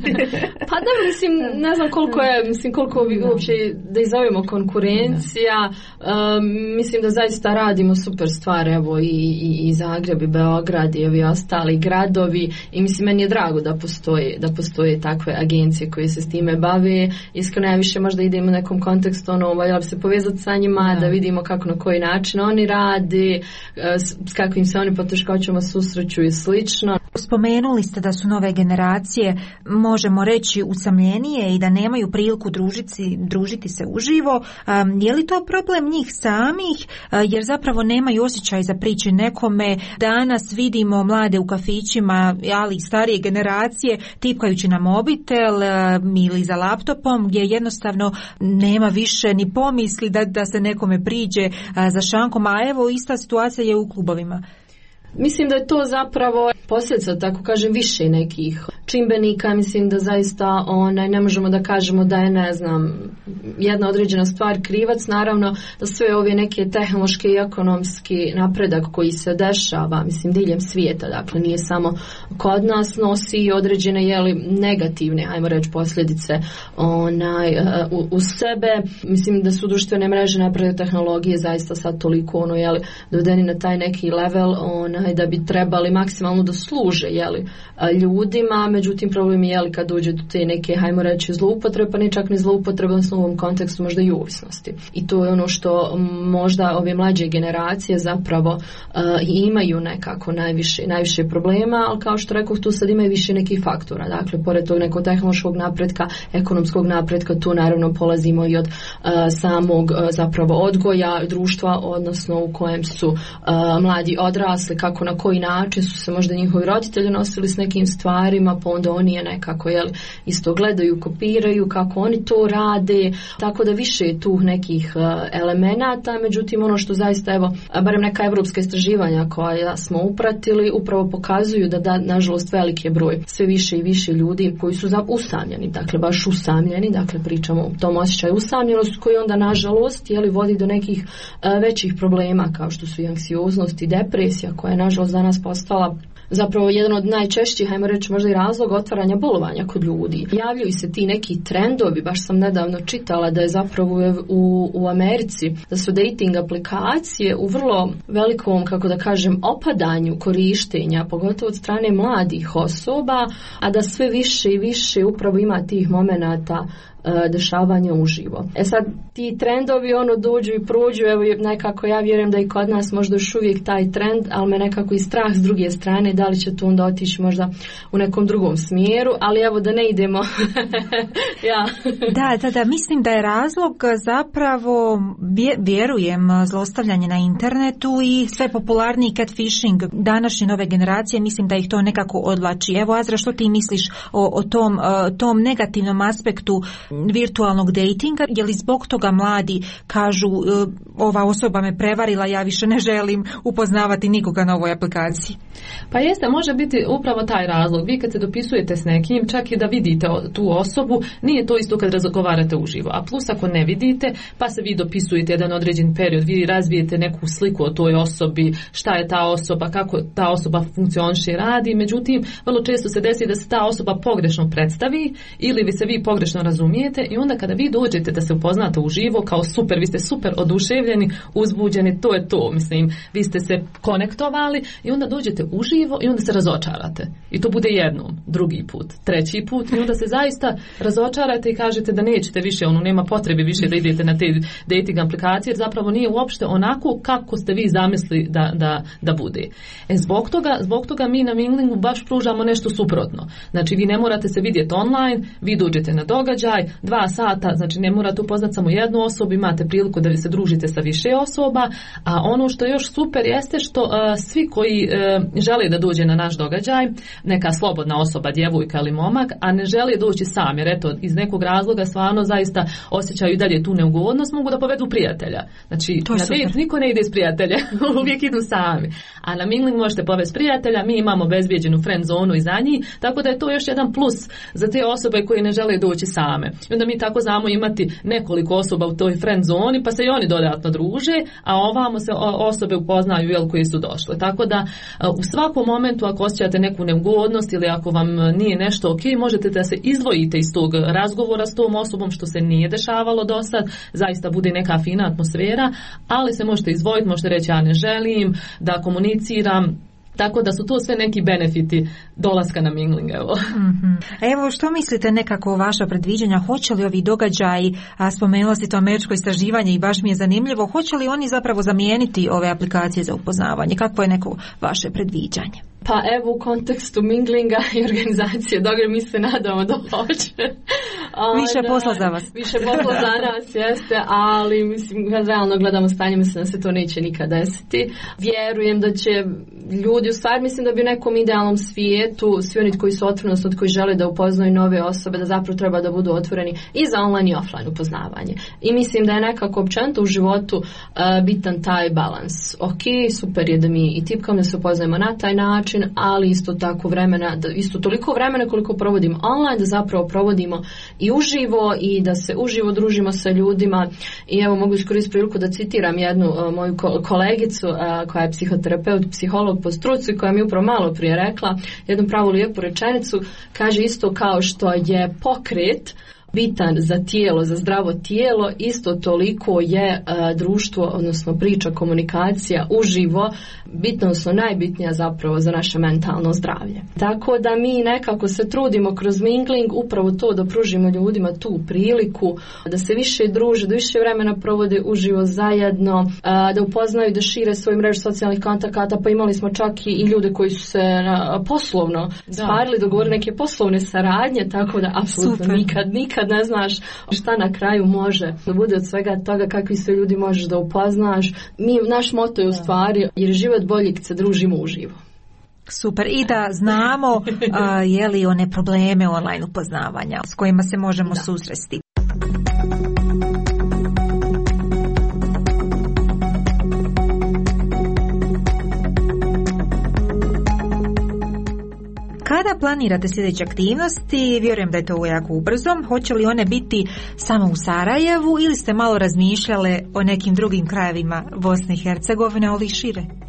Pa da, mislim, ne znam koliko je, mislim koliko bi uopće da izovemo konkurencija, um, mislim da zaista radimo super stvar, evo i, i, i Zagreb i Beograd i ovi ostali gradovi i mislim meni je drago da postoje, da postoje takve agencije koje se s time bave. Iskreno ja više možda idem u nekom kontekstu, ono, valjala bi se povezati sa njima, da. da vidimo kako na koji način oni rade, s, s kakvim se oni poteškoćama susreću i slično. Spomenuli ste da su nove generacije, možemo reći, usamljenije i da nemaju priliku družiti, družiti se uživo. Um, je li to problem njih samih, uh, jer zapravo nemaju osjećaj za priče nekome? Danas vidimo mlade u kafićima, ali i starije generacije, tipkajući na mobitel uh, ili za laptopom, gdje jednostavno nema više ni pomisli da, da se nekome priđe uh, za šankom, a evo ista situacija je u klubovima. Mislim da je to zapravo posljedica, tako kažem, više nekih čimbenika. Mislim da zaista onaj, ne možemo da kažemo da je, ne znam, jedna određena stvar krivac. Naravno da sve ove neke tehnološki i ekonomski napredak koji se dešava, mislim, diljem svijeta, dakle nije samo kod nas, nosi određene, jeli, negativne, ajmo reći, posljedice onaj, u, u sebe. Mislim da su društvene mreže, napredak tehnologije zaista sad toliko ono, jeli, dovedeni na taj neki level onaj, da bi trebali maksimalno da služe, jeli, ljudima, međutim problem je, jeli, kad dođe do te neke, hajmo reći, zloupotrebe, pa ne čak ni zloupotrebe, odnosno u ovom kontekstu možda i ovisnosti. I to je ono što možda ove mlađe generacije zapravo uh, imaju nekako najviše, najviše problema, ali kao što rekao, tu sad ima i više nekih faktora. Dakle, pored tog nekog tehnološkog napretka, ekonomskog napretka, tu naravno polazimo i od uh, samog uh, zapravo odgoja društva, odnosno u kojem su uh, mladi odrasli, kako na koji način su se možda njihovi roditelji nosili s nekim stvarima, pa onda oni je nekako, jel, isto gledaju, kopiraju kako oni to rade, tako da više je tu nekih uh, elemenata. Međutim, ono što zaista, evo, barem neka evropska istraživanja koja smo upratili, upravo pokazuju da, da nažalost veliki je broj, sve više i više ljudi koji su usamljeni, dakle baš usamljeni, dakle pričamo o tom osjećaju usamljenosti koji onda nažalost, jeli, vodi do nekih uh, većih problema kao što su i anksioznost i depresija koja je nažalost danas postala zapravo jedan od najčešćih, hajmo reći možda i razloga otvaranja bolovanja kod ljudi. Javljaju se ti neki trendovi, baš sam nedavno čitala da je zapravo u, u Americi, da su dating aplikacije u vrlo velikom, kako da kažem, opadanju korištenja, pogotovo od strane mladih osoba, a da sve više i više upravo ima tih momenata dešavanja uživo. E sad, ti trendovi ono dođu i prođu, evo nekako ja vjerujem da i kod nas možda još uvijek taj trend, ali me nekako i strah s druge strane, da li će to onda otići možda u nekom drugom smjeru, ali evo da ne idemo. ja. Da, da, da, mislim da je razlog zapravo, vjerujem, zlostavljanje na internetu i sve popularniji catfishing današnje nove generacije, mislim da ih to nekako odvlači. Evo, Azra, što ti misliš o, o tom, tom negativnom aspektu virtualnog datinga, je li zbog toga mladi kažu ova osoba me prevarila, ja više ne želim upoznavati nikoga na ovoj aplikaciji? Pa jeste, može biti upravo taj razlog. Vi kad se dopisujete s nekim, čak i da vidite tu osobu, nije to isto kad razgovarate uživo. A plus ako ne vidite, pa se vi dopisujete jedan određen period, vi razvijete neku sliku o toj osobi, šta je ta osoba, kako ta osoba funkcioniše i radi. Međutim, vrlo često se desi da se ta osoba pogrešno predstavi ili vi se vi pogrešno razumijete i onda kada vi dođete da se upoznate uživo kao super, vi ste super oduševljeni, uzbuđeni, to je to. Mislim, vi ste se konektovali i onda dođete uživo i onda se razočarate. I to bude jednom, drugi put, treći put i onda se zaista razočarate i kažete da nećete više, ono nema potrebe više da idete na te dating aplikacije jer zapravo nije uopšte onako kako ste vi zamislili da, da, da bude. E zbog toga, zbog toga mi na Minglingu baš pružamo nešto suprotno. Znači vi ne morate se vidjeti online, vi dođete na događaj, dva sata, znači ne morate upoznati samo jednu osobu, imate priliku da vi se družite sa više osoba, a ono što je još super jeste što uh, svi koji uh, žele da dođe na naš događaj, neka slobodna osoba, djevojka ili momak, a ne žele doći sam, jer eto, iz nekog razloga stvarno zaista osjećaju dalje tu neugodnost, mogu da povedu prijatelja. Znači, na dejt niko ne ide s prijatelja, uvijek idu sami. A na Mingling možete povesti prijatelja, mi imamo bezbjeđenu friend zonu i za njih, tako da je to još jedan plus za te osobe koje ne žele doći same. I onda mi tako znamo imati nekoliko osoba u toj friend zoni, pa se i oni dodatno druže, a ovamo se osobe upoznaju jel, koji su došle. Tako da u svakom momentu ako osjećate neku neugodnost ili ako vam nije nešto ok, možete da se izdvojite iz tog razgovora s tom osobom što se nije dešavalo do sad, zaista bude neka fina atmosfera, ali se možete izdvojiti, možete reći ja ne želim da komuniciram. Tako da su to sve neki benefiti dolaska na Mingling. Evo. Mm-hmm. Evo, što mislite nekako o vaša predviđanja? Hoće li ovi događaji, a spomenula si to američko istraživanje i baš mi je zanimljivo, hoće li oni zapravo zamijeniti ove aplikacije za upoznavanje? Kakvo je neko vaše predviđanje? Pa evo u kontekstu Minglinga i organizacije događaja mi se nadamo da hoće. Više posla za vas. Više posla za nas jeste, ali mislim kad realno gledamo stanje, mislim da se to neće nikad desiti. Vjerujem da će ljudi, u stvari mislim da bi u nekom idealnom svijetu svi oni koji su otvoreni, od koji žele da upoznaju nove osobe, da zapravo treba da budu otvoreni i za online i offline upoznavanje. I mislim da je nekako općenito u životu uh, bitan taj balans. Ok, super je da mi i tipkamo da se upoznajemo na taj način, ali isto tako vremena, da isto toliko vremena koliko provodimo online, da zapravo provodimo i uživo i da se uživo družimo sa ljudima. I evo mogu iskoristiti priliku da citiram jednu uh, moju ko- kolegicu uh, koja je psihoterapeut, psiholog po struci, koja mi upravo malo prije rekla jednu pravu lijepu rečenicu, kaže isto kao što je pokret bitan za tijelo, za zdravo tijelo, isto toliko je uh, društvo, odnosno priča, komunikacija uživo bitno, odnosno najbitnija zapravo za naše mentalno zdravlje. Tako da mi nekako se trudimo kroz Mingling upravo to da pružimo ljudima tu priliku da se više druže, da više vremena provode uživo zajedno, uh, da upoznaju, da šire svoju mrežu socijalnih kontakata, pa imali smo čak i, i ljude koji su se uh, poslovno sparili, dogovorili neke poslovne saradnje, tako da apsolutno nikad, nikad kad ne znaš šta na kraju može da bude od svega toga, kakvi sve ljudi možeš da upoznaš. Mi, naš moto je u stvari, jer život bolji kad se družimo uživo. Super, i da znamo uh, je li one probleme online upoznavanja s kojima se možemo da. susresti. Kada planirate sljedeće aktivnosti, vjerujem da je to jako ubrzo, hoće li one biti samo u Sarajevu ili ste malo razmišljale o nekim drugim krajevima Bosne i Hercegovine, ali šire?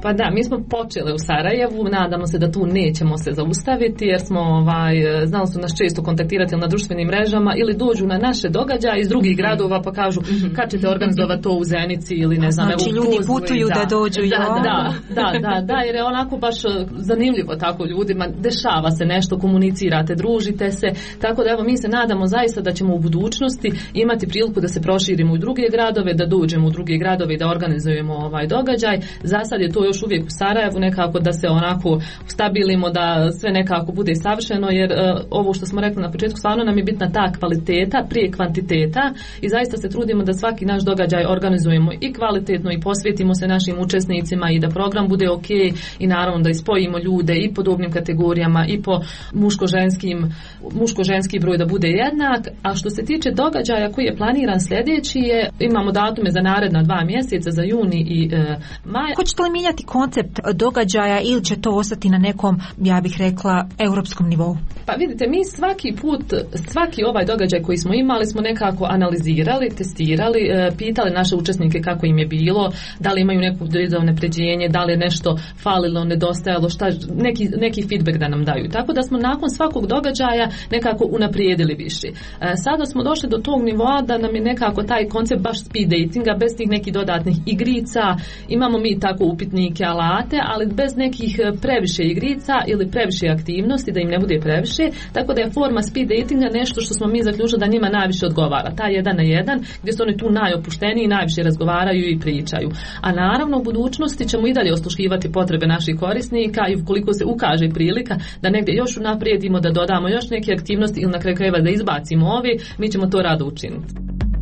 Pa da, mi smo počeli u Sarajevu, nadamo se da tu nećemo se zaustaviti jer smo, ovaj, znali su nas često kontaktirati na društvenim mrežama ili dođu na naše događaje iz drugih gradova pa kažu kad ćete organizovati to u Zenici ili ne znam. Znači ljudi putuju da, da dođu. Da, da, da, da, da, jer je onako baš zanimljivo tako ljudima, dešava se nešto, komunicirate, družite se, tako da evo mi se nadamo zaista da ćemo u budućnosti imati priliku da se proširimo u druge gradove, da dođemo u druge gradove i da organizujemo ovaj događaj. Za sad je to još uvijek u Sarajevu, nekako da se onako stabilimo, da sve nekako bude savršeno, jer uh, ovo što smo rekli na početku, stvarno nam je bitna ta kvaliteta prije kvantiteta i zaista se trudimo da svaki naš događaj organizujemo i kvalitetno i posvetimo se našim učesnicima i da program bude ok i naravno da ispojimo ljude i po dobnim kategorijama i po muško-ženskim, muško-ženski broj da bude jednak. A što se tiče događaja koji je planiran sljedeći je, imamo datume za naredna dva mjeseca, za juni i e, maj. Hoćete li mijenjati koncept događaja ili će to ostati na nekom, ja bih rekla, europskom nivou? Pa vidite, mi svaki put, svaki ovaj događaj koji smo imali smo nekako analizirali, testirali, e, pitali naše učesnike kako im je bilo, da li imaju neku unapređenje, da li je nešto falilo, nedostajalo, šta, neki, neki feedback da nam daju. Tako da smo nakon svakog događaja nekako unaprijedili više. E, sada smo došli do tog nivoa da nam je nekako taj koncept baš speed datinga, bez tih nekih dodatnih igrica, imamo mi tako upitnike, alate, ali bez nekih previše igrica ili previše aktivnosti, da im ne bude previše, tako da je forma speed datinga nešto što smo mi zaključili da njima najviše odgovara, taj jedan na jedan, gdje su oni tu najopušteniji, najviše razgovaraju i pričaju. A naravno u budućnosti ćemo i dalje osluškivati potrebe naših korisnika i ukoliko se ukaže prilika da negdje još unaprijedimo, da dodamo još neke aktivnosti ili na kraju krajeva da izbacimo ovi, mi ćemo to rado učiniti.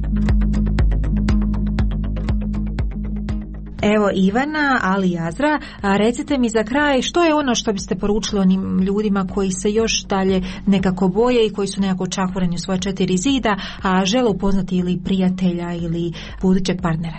Evo Ivana, ali i Azra, a recite mi za kraj što je ono što biste poručili onim ljudima koji se još dalje nekako boje i koji su nekako čahureni u svoje četiri zida, a žele upoznati ili prijatelja ili budućeg partnera?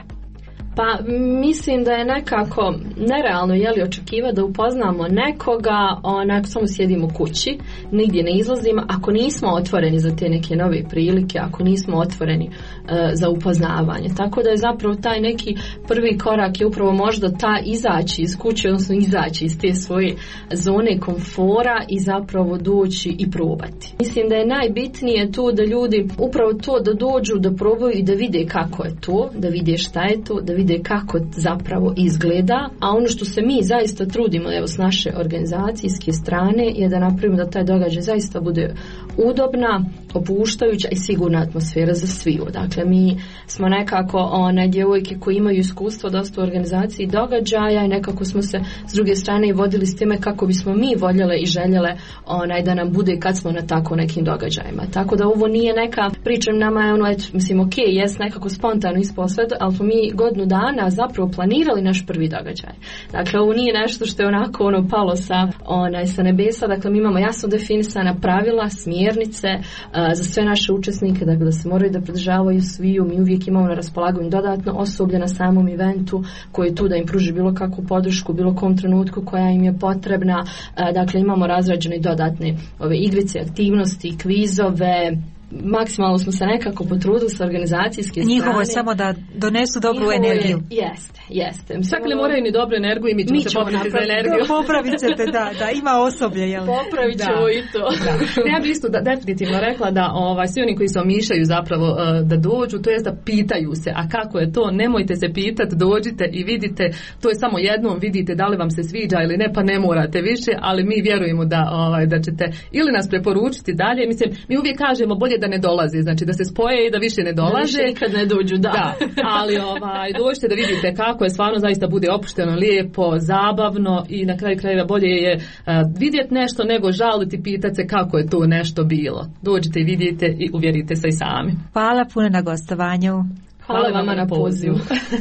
Pa mislim da je nekako nerealno je li očekivati da upoznamo nekoga onako samo sjedimo kući, nigdje ne izlazimo ako nismo otvoreni za te neke nove prilike, ako nismo otvoreni uh, za upoznavanje. Tako da je zapravo taj neki prvi korak je upravo možda ta izaći iz kuće, odnosno izaći iz te svoje zone komfora i zapravo doći i probati. Mislim da je najbitnije to da ljudi upravo to da dođu, da probaju i da vide kako je to, da vide šta je to, da vide kako zapravo izgleda, a ono što se mi zaista trudimo evo s naše organizacijske strane je da napravimo da taj događaj zaista bude udobna, opuštajuća i sigurna atmosfera za sviju. Dakle, mi smo nekako one djevojke koji imaju iskustvo dosta u organizaciji događaja i nekako smo se s druge strane i vodili s time kako bismo mi voljele i željele onaj da nam bude kad smo na tako nekim događajima. Tako da ovo nije neka priča nama je ono, et, mislim, ok, jest nekako spontano ispao sve, ali smo mi godinu dana zapravo planirali naš prvi događaj. Dakle, ovo nije nešto što je onako ono palo sa, onaj, sa nebesa, dakle mi imamo jasno definisana pravila, smjernice uh, za sve naše učesnike, dakle da se moraju da pridržavaju sviju, mi uvijek imamo na raspolaganju dodatno osoblje na samom eventu koje je tu da im pruži bilo kakvu podršku, bilo kom trenutku koja im je potrebna, uh, dakle imamo razrađene dodatne ove igrice, aktivnosti, kvizove, maksimalno smo se nekako potrudili sa organizacijske strane. Njihovo je samo da donesu dobru Njihovo energiju. Je, jeste, jeste. Čak ne moraju ni dobru energiju i mi ćemo mi se popraviti za energiju. Popravit ćete, da, da, ima osoblje, jel? Popravit ćemo i to. Da. Ja bih isto da, definitivno rekla da ovaj, svi oni koji se omišljaju zapravo uh, da dođu, to jest da pitaju se, a kako je to, nemojte se pitati, dođite i vidite, to je samo jednom, vidite da li vam se sviđa ili ne, pa ne morate više, ali mi vjerujemo da, ovaj, da ćete ili nas preporučiti dalje, mislim, mi uvijek kažemo bolje da ne dolazi, znači da se spoje i da više ne dolaze. Da više nikad ne dođu, da. da. Ali ovaj, dođite da vidite kako je stvarno zaista bude opušteno, lijepo, zabavno i na kraju krajeva bolje je uh, vidjeti nešto nego žaliti, pitati se kako je to nešto bilo. Dođite i vidite i uvjerite se i sami. Hvala puno na gostovanju. Hvala, Hvala vama na pozivu.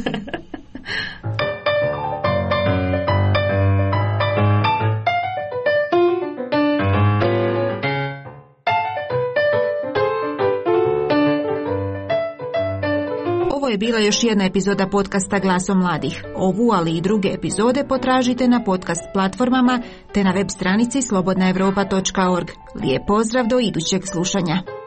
Ovo je bila još jedna epizoda podcasta Glasom mladih. Ovu, ali i druge epizode potražite na podcast platformama te na web stranici slobodna europa točka org. Lijep pozdrav do idućeg slušanja.